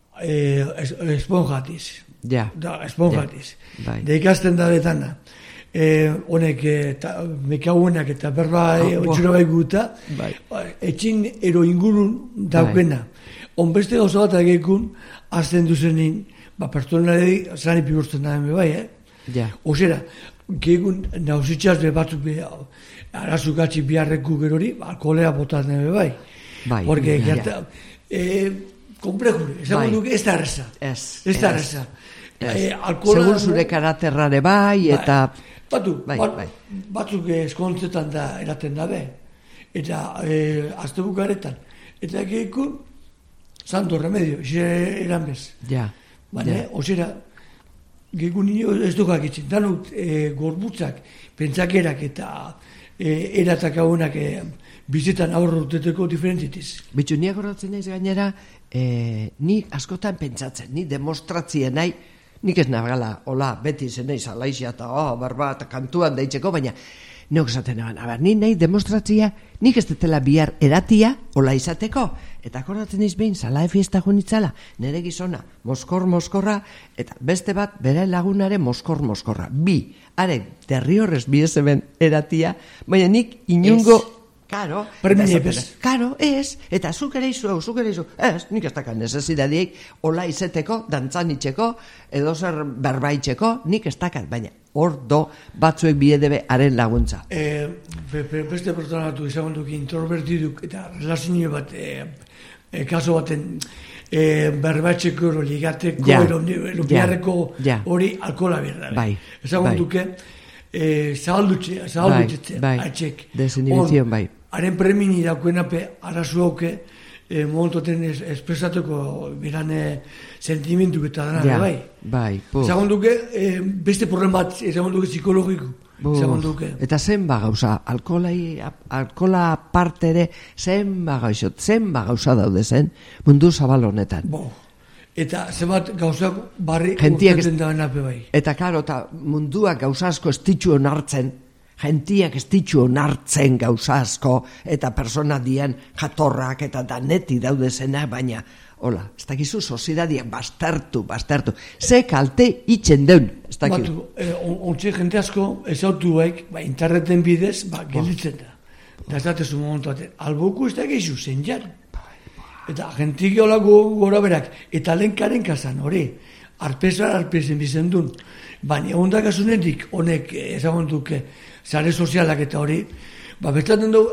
esponjatiz. Ja. Da, esponjatiz. Ja. Bai. Da ikasten da betana. Honek mekauenak eta berba otxura bai guta, etxin ero ingurun daukena. Onbeste gauza bat egekun, azten duzenin, pertsonalei zani pigurtzen da bai, Ja. Osera, gegun nausitxaz batzuk arazukatzi biharreku gerori, alkoholea botatzen bai. Bai. Porque Ja. komplejure, esan duke ez da erreza. Ez da erreza. Segun zure karakterrare bai, eta... Batzuk eskontzetan da eraten dabe. Eta azte bukaretan. Eta egekun, santo remedio, eran bez. Ja. Baina, osera, gegun nio ez dukak itzin. Danut, gorbutzak, pentsakerak eta eratak hauenak bizitan aurro urteteko diferentzitiz. Bitxu, ni akordatzen naiz gainera, ni askotan pentsatzen, ni demostratzien nahi, nik ez nabgala, hola, beti zen naiz alaixia eta barba eta kantuan deitzeko, baina neok esaten naban, ni nahi demostratzia, nik ez detela bihar eratia, hola izateko, eta akordatzen naiz behin, salae fiesta junitzala, nere gizona, moskorra, eta beste bat, bere lagunare moskorra. Bi, are, derriorrez bi ez hemen eratia, baina nik inungo... Karo, ez, eta zuk ere izu, ez, nik ez dakan nesesidadiek, hola izeteko, dantzanitzeko, edo zer berbaitzeko, nik ez dakat, baina hor do batzuek biedebe haren laguntza. Beste pertsonatu izan duk introvertiduk eta relazio bat, kaso baten berbaitzeko, ligateko, biharreko hori alkohola berda. Bai. Esan duke, zahaldutxe, atxek. Desinibizion, bai. Haren premini daukenape, arazu hauke, momentoten espresatuko birane sentimentuk eta dana, bai. Bai, Esan duke, beste problema bat, esan duke psikologiko. Eta zenba gauza, alkola aparte ere, zenba gauza daude zen, mundu zabal honetan. Eta zebat gauzak barri urtetzen da benape bai. Eta karo, eta munduak gauza asko ez ditxu onartzen, gentiak ez ditxu onartzen gauza asko, eta persona dian jatorrak eta daneti daude zena, baina, hola, ez dakizu soziedadiak bastartu. Ze kalte itxen deun, ez dakizu. Ontxe jente asko ez autu baik, interneten bidez, gelditzen da. Da ez datezu momentu baten. Alboku ez dakizu zen jan. Eta gentik eolako gora berak, eta lehenkaren kasan, hori, arpezen bizen duen. Baina ondak asunetik, honek, ezagun duke, zare sozialak eta hori, bestaten du,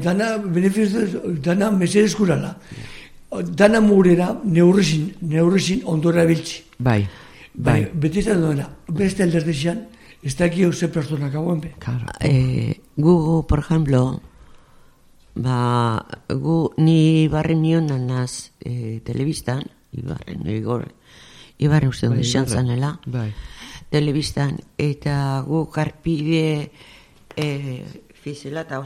dana mesedezkurala. Dana murera, neurrezin ondora biltzi. Bai. Beti izan duena, beste alderdezian, ez dakio ze personak hauen be. Gugu, por ejemplo, ni barren nion nanaz telebistan, Ibarren uste dut izan zanela, telebistan, eta gu karpide fizela, eta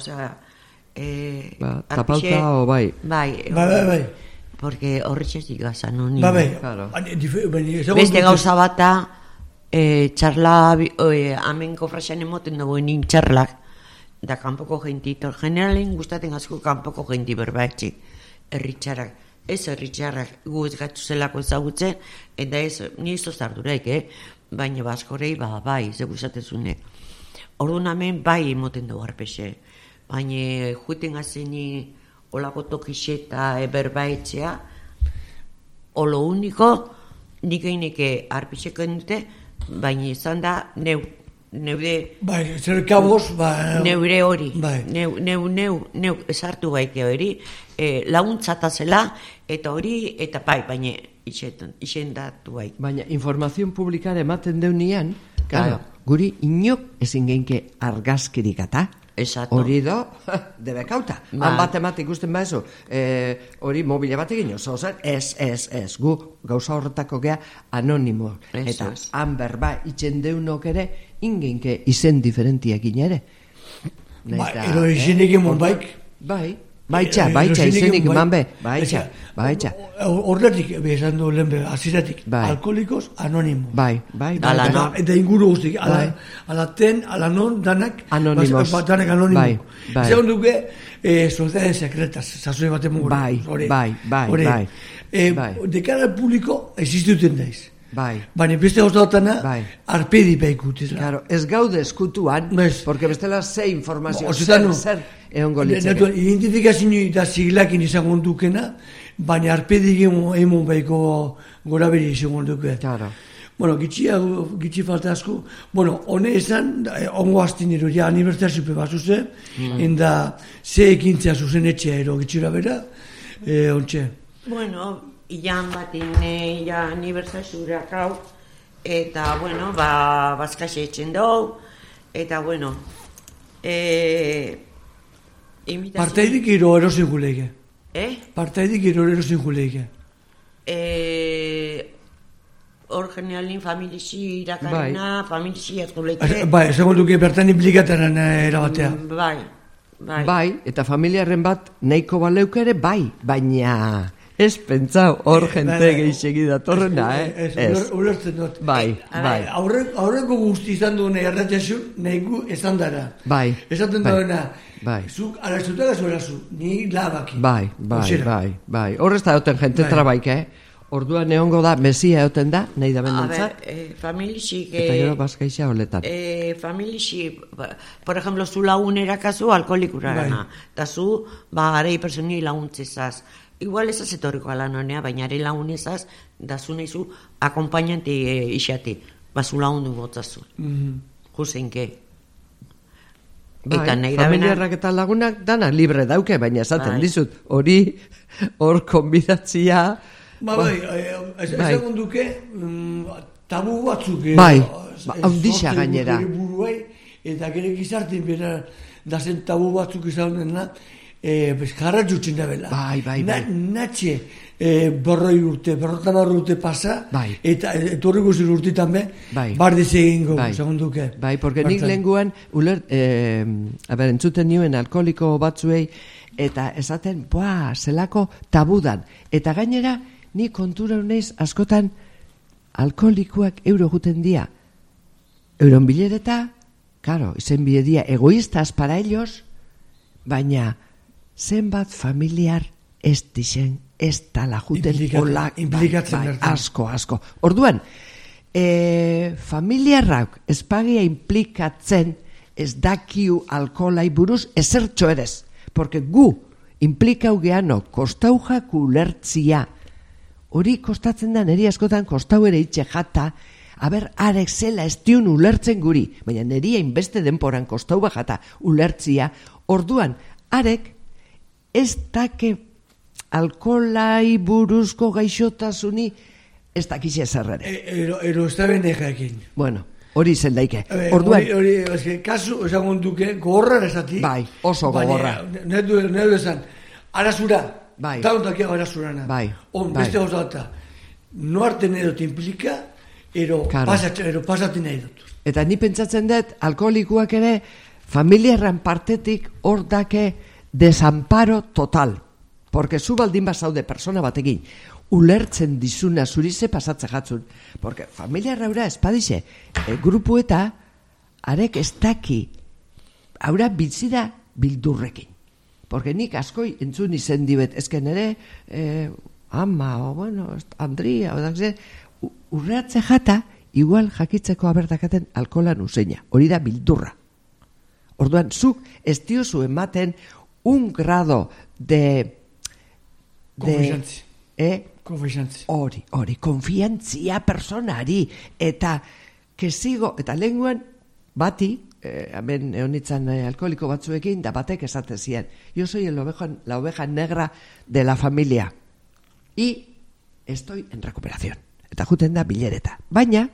tapauta o bai. Bai. Porque horretxetik gazan, no? Bai. Beste gauza bata, txarla, amenko frasean emoten dugu nin txarlak, da kanpoko gentito, generalen gustaten asko kanpoko genti berbaetxik, erritxarrak. Ez erritxarrak gu ez gatu zelako ezagutzen, eta ez, ni ez ozardurek, baina baskorei, bai, zegu izatezune. Orduan hemen bai emoten dugu arpexe, baina juiten gazeni olako tokixeta berbaetxea, olo uniko, nik eineke arpexeko dute, baina izan da neude... Bai, zer kaboz, neure hori, bai. Neu esartu gaike hori, laguntzata zela, eta hori, eta baina isendatu bai. Baina informazion publikare ematen deunian, guri inok ezin geinke argazkirik ata. Exacto. Hori debekauta. Han bat emat ikusten baizu, hori mobile bat egin oso, ez, gu gauza horretako gea anonimo. Eta han berba itxen deunok ere, ingeinke izen diferentiak ere. Ero izenik emon baik. Baitxa, izenik eman be, baitxa. Horretik, esan du lehen be, aziratik, alkoholikos anonimos. Bai. Eta inguru guztik, ala non, danak, anonimos. Danak anonimos. Bai. Zegoen duke, sociedades secretas, zazue baten mugur. Bai. De cara al público, existuten daiz. Bai. Baina beste gauzatana, arpedi baikut. Claro, ez gaude eskutuan, porque bestela ze informazio, zer egongo litzake. Identifikazio eta siglakin izango dukena, baina arpedi emon baiko gora beri izango duke. Claro. Bueno, gitxi falta asko. Bueno, hone esan, ongo hastin ero, ja anibertsaziope bat zuzen, enda ze ekintzea zuzen etxea ero gitxira bera, ontxe. Bueno, ian batin anibertsazioak hau, eta, bueno, bazkase etxen dugu, eta, bueno, partaidik iro erosin juleike. Partaidik iro erosin juleike. Hor generalin familixi irakarena, familixi atkuleike. Bai, segun duke bertan implikataren erabatea. Bai, eta familiarren bat nahiko baleuke ere baina... Ez pentsau, hor jente geixegi datorrena, Ez. Ulertzen dut. Bai. Aurreko guzti izan duen erratxasun, nahi gu esan dara. Bai. Esaten duena, zuk arazutela zuerazu, ni labaki. Bai. Horrez da egoten jente trabaik, Orduan egongo da, mesia egoten da, nahi da bendentzat. Familixik... Eta gero bazkaixa holetan. Familixik, por ejemplo, zu lagunera kasu alkoholikura gana. Eta zu, arei personi laguntzezaz. Igual ez azetoriko ala nonea, baina ere lagunezaz, da zu nahi zu akompainante isati. Zu lagundu gotzazu. Juseinke. Familiarrak eta lagunak dana libre dauke, baina esaten dizut, hor konbidatzia... ezagun duke, tabu batzuk... Haundixa gainera. Eta gero gizartin bera, dazen tabu batzuk izan dena, jarra jutzen da bela. Bai. Natxe, berroi urte, urte pasa, eta etorri guzti urtetan be, bardiz egingo, ezagun duke. Bai, porque nik lehenguan, entzuten nioen alkoholiko batzuei, eta esaten, zelako tabudan. Eta gainera, ni kontura uneiz askotan alkoholikoak euro guten dia. Euron bilereta, claro, izen bidedia egoístas para ellos, baina zenbat familiar ez dixen, ez tala juten olak, asko. Orduan, familiarrak espagia implikatzen ez dakiu alkoholai buruz ezertxo erez, porque gu implikau geano kostaujak ulertzia. Hori kostatzen da, neri askotan kostau ere itxe jata, arek zela ez diun ulertzen guri, baina neri hainbeste denporan kostau bajata ulertzia, orduan, arek ez dake alkoholai buruzko gaixotasuni ez dakixe zerrere. Ero ez da bende jakin. Bueno, hori zen daike. Orduan, Hori, kasu, esan duke, gogorra esati. Bai, oso gogorra. Nedu esan, arazura, Bai. dauntakia arazurana. Bai, On, bai. beste gozata, no arte nahi dut implika, ero Claro. pasatzen nahi dut. Eta ni pentsatzen dut, alkoholikoak ere, familiarran partetik hor dake desamparo total. Porque zu baldin bazaude persona batekin, ulertzen dizuna zurize pasatze jatzun. Porque familiarra aura espadixe, grupu eta arek ez daki, aura bitzida bildurrekin. Porque nik askoi entzun izen dibet, ezken ere, ama, o bueno, Andria, o dakze, urreatze jata, igual jakitzeko aberdakaten alkolan useina. Hori da bildurra. Orduan, zuk ez diozu ematen un grado de Konfiantzi. Konfiantzi. Hori, konfiantzia personari, eta kesigo, eta lenguan bati, hemen eonitzan alkoholiko batzuekin, da batek esate zien, yo soy la oveja negra de la familia, y estoy en recuperación. Eta juten da bilereta. Baina,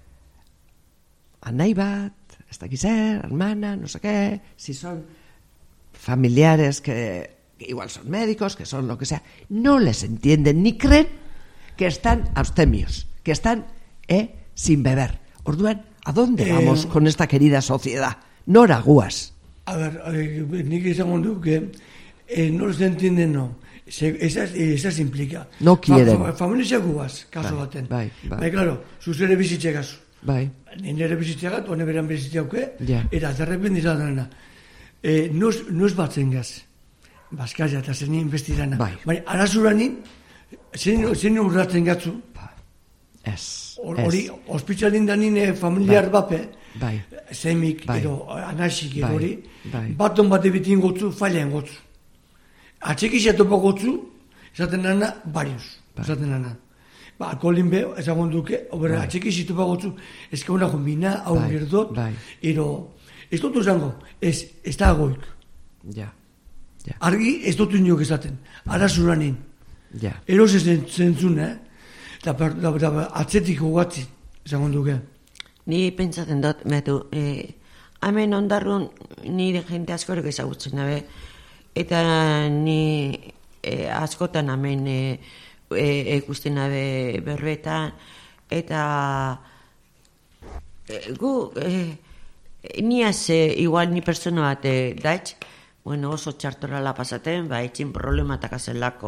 anai bat, ez dakiz zer, hermana, no sé qué, si son familiares que igual son médicos, que son lo que sea, no les entienden ni creen que están abstemios, que están sin beber. Orduan, ¿a dónde vamos con esta querida sociedad? Nora guas. A ver, nik izango duke, no les entienden, no. Esas implica. No quieren. Familia guaz, kaso baten. Bai. Claro, zuz ere bizitxe gazu. Bai. Nire bizitxegat, hone beran bizitxeuke, Ja. Eta derrepend izan dena. No ez batzen gaz. Baskaria eta zen investirana. Bai. Baina, arazuranin, zen urratzen gatzu. Ez. Hori, ospitzalin da nine familiar bape, Bai. zemik, Bai. edo anasik, Bai. hori, Bai. baton bate bitin gotzu, failean gotzu. Atxekizia topo gotzu, esaten nana, barius, esaten nana. Alkoholin beho, ezagun duke, obera, atxekizia topo gotzu, ezka una kombina, hau Bai. girdot, Bai. ero, ez dut zango, ez da agoik. Ja. Argi ez dut inok esaten, arazuranin. Ja. Eros ez zentzun, eta atzetik hogatzi, ezagun duke. Ni pentsatzen dut, betu, hemen ondarrun nire jente askorek ezagutzen dabe, eta ni askotan hemen ikusten dabe berbetan, eta gu, niaz igual ni persona bat daitz, bueno, oso txartorala pasaten, ba, etxin problematak azelako.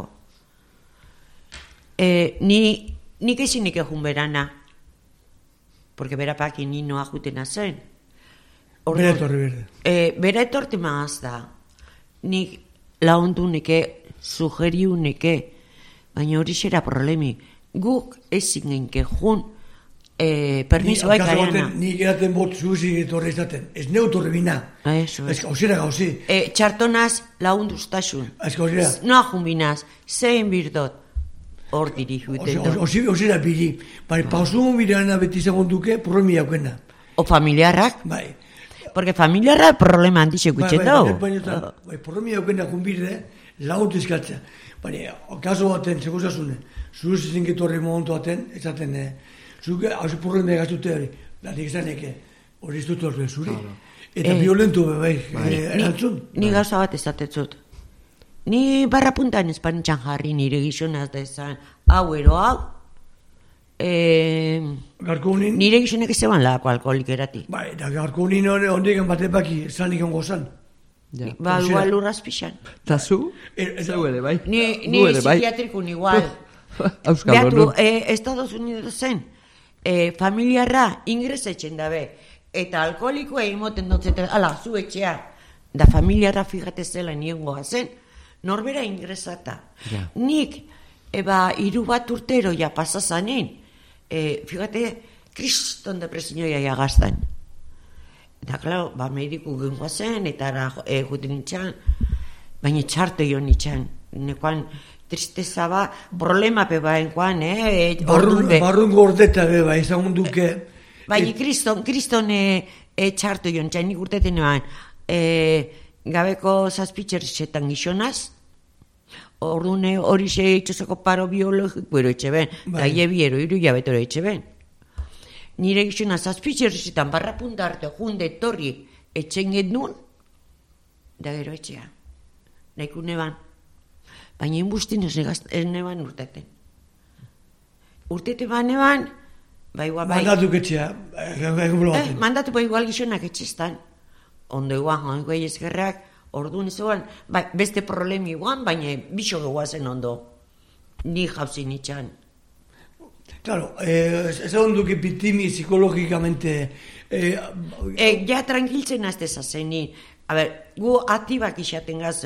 Nik ezinik egun berana, porque berapaki ni noa jutena zen. Bera etorri berde. Bera etorti maaz da. Nik laundu neke, sugeriu neke, baina hori xera problemi. Guk ezin genke jun, permisoa ikaiana. Nik eraten bot zuzi etorri izaten. Ez neu torri bina. Eso Ez gauzera gauzi. Txartonaz launduztasun. Ez gauzera. Noa jumbinaz, zein birdot. Hor diri juten dut. Osera biri. Bai, pausumo birana beti segon duke, problemi jaukena. O familiarrak, Bai. porque familiarra problema handixe gutzen dau. Bai, problemi jaukena junbirde, laut izkatzea. Baina, kaso baten, seguzasune, zure zizinketorri momentu baten, ezaten, zuke, hauzi problemi gaztute hori, latik zaneke, hori ez dut horre zuri. Eta violentu, bai, erantzun. Ni gauza bat ezatetzut. Ni barra puntan espanitxan jarri nire gizonaz da ezan, hau ero hau, Garkunin, nire gizonek ez zeban lako alkoholik erati. bai, eta garkunin ondegan bat epaki, zanik ongo zan. Ja. Ba, igual lurraz pixan. Ta zu? Eta- Zeu ere, bai? Ni Gu ere, bai? psikiatrikun igual. Euskal Beatu, Honor. Estados Unidos zen, familiarra ingresetzen dabe, eta alkoholikoa emoten dutzeten, ala, zu etxea, da familiarra fijate zela niengoa zen, norbera ingresata. Ja. Nik, hiru bat urtero ja pasazanen, fíjate, kriston depresioia ja gaztan. Eta, klaro, ba, mediku gengoa zen, eta ara juten nintxan, baina txarto jo nintxan, nekoan tristeza ba, problema pe baenkoan, Barrun gordeta beba, ezagun duke. Baina kriston txarto jo nintxan, nik urteten eban, gabeko zazpitxerzetan gizonaz, ordune hori ze itxoseko paro biologiko ero etxe ben, da jebiero, iru jabetoro etxe ben. nire gizona zazpitxerrizitan barra punta arte junde etorri etxen gedun, da gero etxea. Nahiko neban. Baina inbustin ez neban urteten. Urtete neban, bai, Mandatuk etxea, egun baten. Mandatu bai igual gizonak etxestan. Ondo iguan, gai ezkerrak, orduan ez eguan, beste problemi iguan, baina bixo geguazen ondo. Ni jauzin itxan. Claro, ez egon duke pitimi psikologikamente... Ja tranquiltzen azte zazenin. A ber, gu atibak isaten gaz,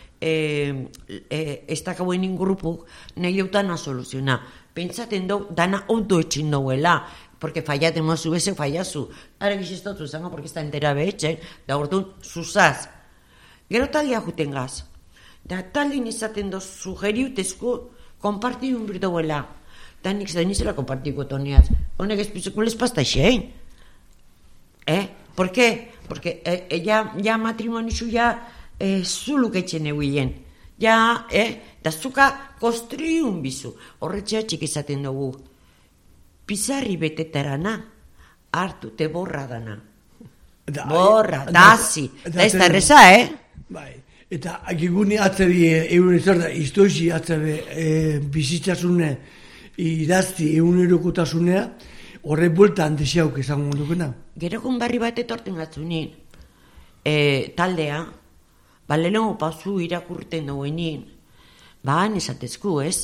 ez dakauen ingurupuk, nahi deutana soluziona. Pentsaten dau, dana ondo etxin dauela, porque fallaten mozu, beze fallazu. Ara gizestotu zango, porque ez da entera behetxen, da orduan, zuzaz. Gero taldea juten gaz. Da taldein izaten doz, sugeriutezko, kompartidun birdauela. Da nik zela kompartiko toneaz. Honek ez pizukules pasta xein. ¿Por qué? Porque ya matrimonio ya zuluk etxen eguien. Ja, da zuka kostriun bizu. Horretxea txik izaten dugu. Pizarri betetarana, hartu te borra dana. Borra, dazi. Da ez da erreza, Bai, eta agigune atzabi egun ezarda, iztoizi atzabi bizitzasune idazti egunerokotasunea, horre buelta handeseauk esango dukena. Gerokun barri bat etorten gatzunin, taldea, lehenengo pauzu irakurten duenin, han esatezku, ez?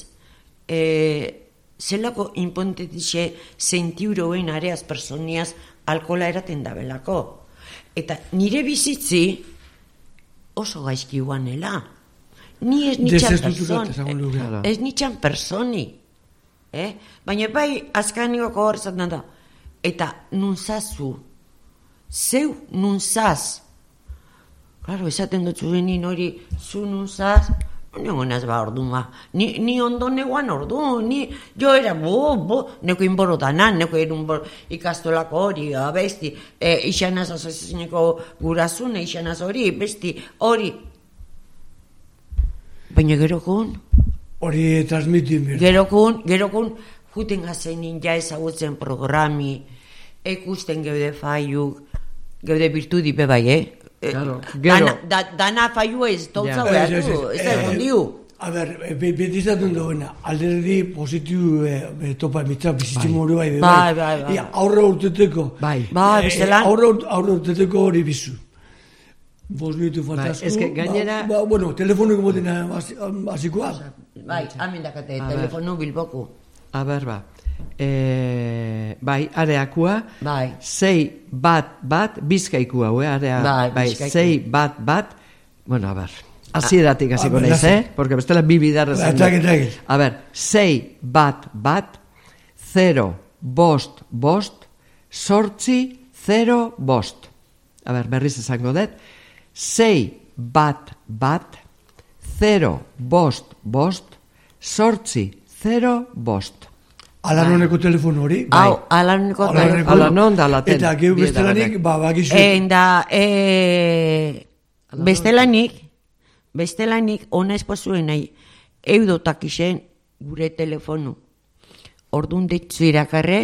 Zelako inpontetixe sentiuroen areaz personiaz alkola eraten dabelako. Eta nire bizitzi oso gaizki guanela. Ni ez nitxan personi. Baina bai azkanigoko hor zaten da. Eta nunzazu. Zeu nunzaz. Claro, esaten dutzu benin hori zu nunzaz. Negonaz ba orduan ba. Ni ondo negoan orduan. Jo era neko inboro danan, neko erun ikastolako hori, besti. Ixanaz asozineko gurazune, ixanaz hori, besti hori. Baina gerokun... Hori transmitin behar. Gerokun, juten gazenin ja ezagutzen programi, ekusten geude faiuk, geude virtudi bebai, Claro, gero. Dana faiua ez toltza behatu, ez da egondiu. A ber, beti izaten duena, alderdi positibu topa emitzak bizitzen hori bai. Bai. Aurra urteteko. Bai, bestelan. Aurra urteteko hori bizu. 5 minutu faltazko. Ez que gainera... Bueno, telefoniko boten hasikoa. Bai, amendakate, telefonu bilboku. A ber, bai, areakua, Bai. 6-1-1, bizkaikua, area, Bai, 6-1-1, bueno, a ber, hasieratik hasiko naiz, porque bestela bi bidarra zen. A ber, 6-1-1, 0-5-5, 8-0-5. A ber, berriz esango dut, 6-1-1, 0-5-5, 8-0-5. Alanoneko telefon hori? Hau, alanoneko telefon. Alanon da laten. Eta geu bestelanik, bakizu. Bestelanik, ona espazuen nahi, eudotak isen gure telefonu. Ordun ditzu irakarre,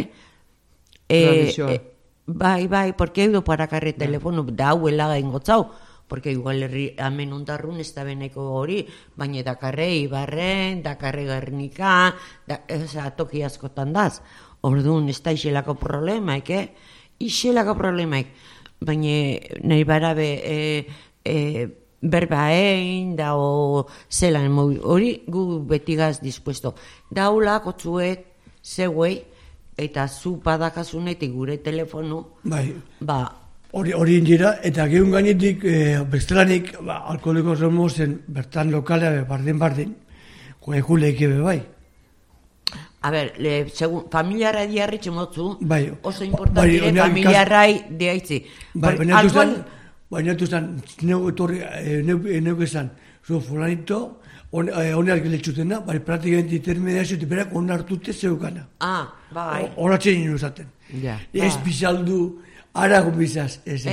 bai, porque eudo parakarre telefonu, da hauela gaingotzau, porque igual hemen ondarrun ez da beneko hori, baina dakarre Ibarren, dakarre Gernika, toki askotan daz. Orduan ez da iselako problemaik, iselako problemaik. Baina nahi barabe berbaein, da zelan hori gu betigaz dispuesto. Daula kotzuet, zeuei, eta zu padakasunetik gure telefonu, Hori indira, eta gehun gainetik, bestelanik, alkoholiko remozen bertan lokalea bardin, juleik ebe bai. A ber, familiarra diarri txemotzu, oso bai, importantire familiarrai diaitzi. Baina tuzan, neuke esan, zu fulanito, honeak lehtxutena, bai, praktikamente intermediazio tiperak onartute zeukana. Bai. Horatzen nien usaten. Ez bizaldu, arago bizaz, ez.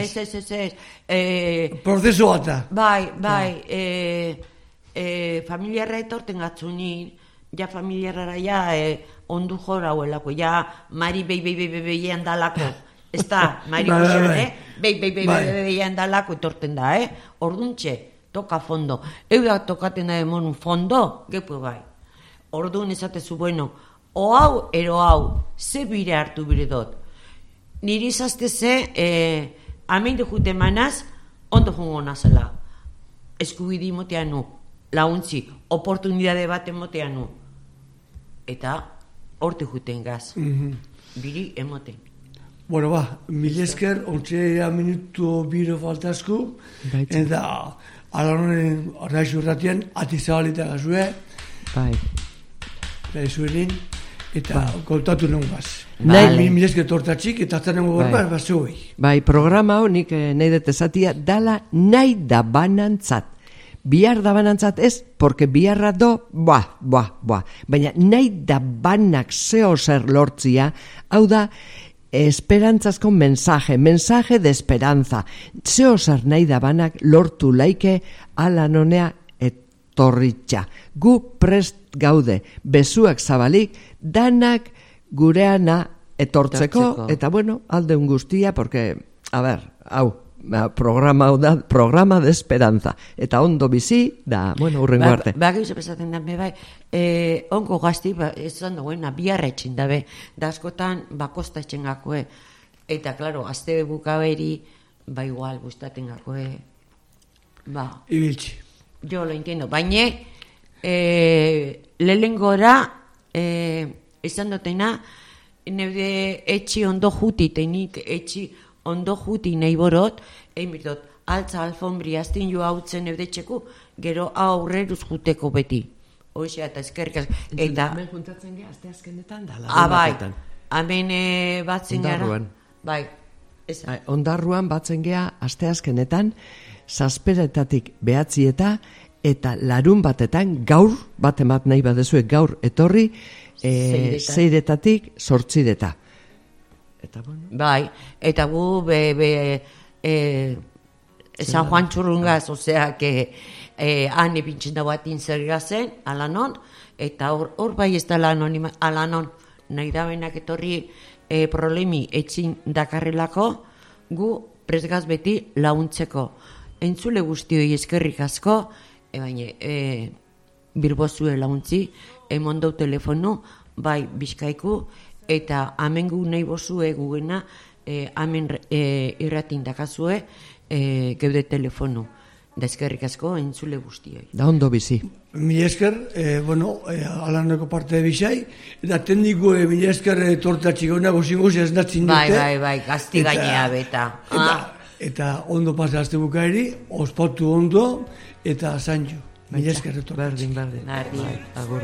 Prozeso bata. Bai, familiarra etorten gatzunin, ja familiarara ja ondu jora huelako, ja mari behian dalako, ez da, mari goxo, behian dalako etorten da, orduntxe, toka fondo, eurak tokaten da demonun fondo, gepu bai, orduan ezatezu, bueno, o hau, ero hau, ze bire hartu bire dut, niri izazte ze, amende jute manaz, ondo jungo nazela, eskubidi motean nu, launtzi, oportunidade bat emotean nu, eta horte juten gaz, biri emoten. Bueno, mil esker, ontzea minutu biro faltazku, eta alaronen arraixu erratian, atizabalita gazue, eta kontatu non gaz. Mil esker tortatxik, eta zaren gogorba, zoi. Bai, programa honik nahi dut esatia, dala nahi da banantzat. Bihar da banantzat ez, porque biharra do, baina nahi da banak zeo zer lortzia, hau da, esperantzazko mensaje de esperanza. Zeo zer nahi da banak lortu laike ala nonea etorritxa. Gu prest gaude, bezuak zabalik, danak gureana etortzeko, eta bueno, aldeun guztia, porque, a ver, hau, programa de esperanza, eta ondo bizi, da, bueno, urrengo arte. Gizu pesaten da, bai, onko gazti, ez zan dagoena, biharra etxin dabe, da askotan, bakosta etxen gakoe, eta, klaro, azte bukaberi, igual, gustaten gakoe, Ibiltzi. Jo lo entiendo, baina, lehengora, izan dutena, neude etxi ondo juti, teinik etxi ondo juti nahi borot, mirtot, altza alfombri aztin jo hautzen eudetxeku, gero aurreruz juteko beti. Hoxe, eta eskerrik eta... Hemen juntatzen gara, azte azkenetan da. Bai, hemen batzen gara. Bai. Ondarruan batzen gara, azte azkenetan, zazperetatik behatzieta, eta larun batetan, gaur, baten bat nahi badezuek gaur etorri, zeiretatik sortzireta. Eta bueno. Bai, eta gu San Juan Txurrungaz, osea, hane pintxen da batin zer gazen, alanon, eta hor bai ez da alanon, nahi da benak etorri problemi etxin dakarrelako, gu presgaz beti launtzeko. Entzule guztioi eskerrik asko, baina birbozue launtzi, emondau telefonu, bai Bizkaiku, eta amengu nahi bozue gugena, amen irratin dakazue, geude telefonu. Da eskerrik asko, entzule guztioi. Da ondo bizi. Mila esker, alaneko parte bizai, eta tendiko mila esker tortatxik hona gozingoz ez natzin dute. Bai, gazti gainea beta. Eta ondo pasa azte bukaeri, ospatu ondo, eta zanju. Mila esker tortatxik. Berdin. Agur.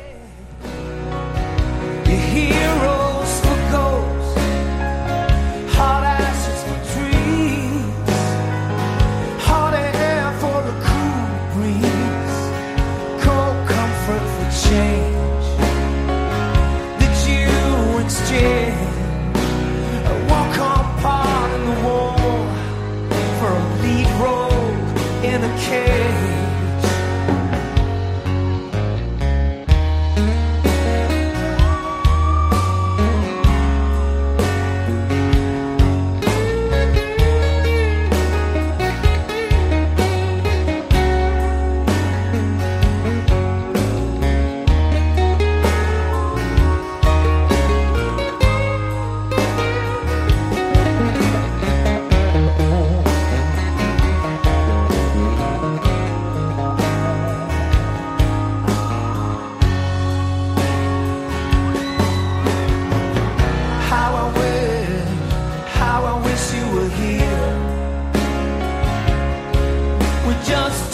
Heroes for ghosts, hot ashes for trees, hot air for the cool breeze, cold comfort for change, that you exchange, walk on part in the war, for a lead role in a cage. Just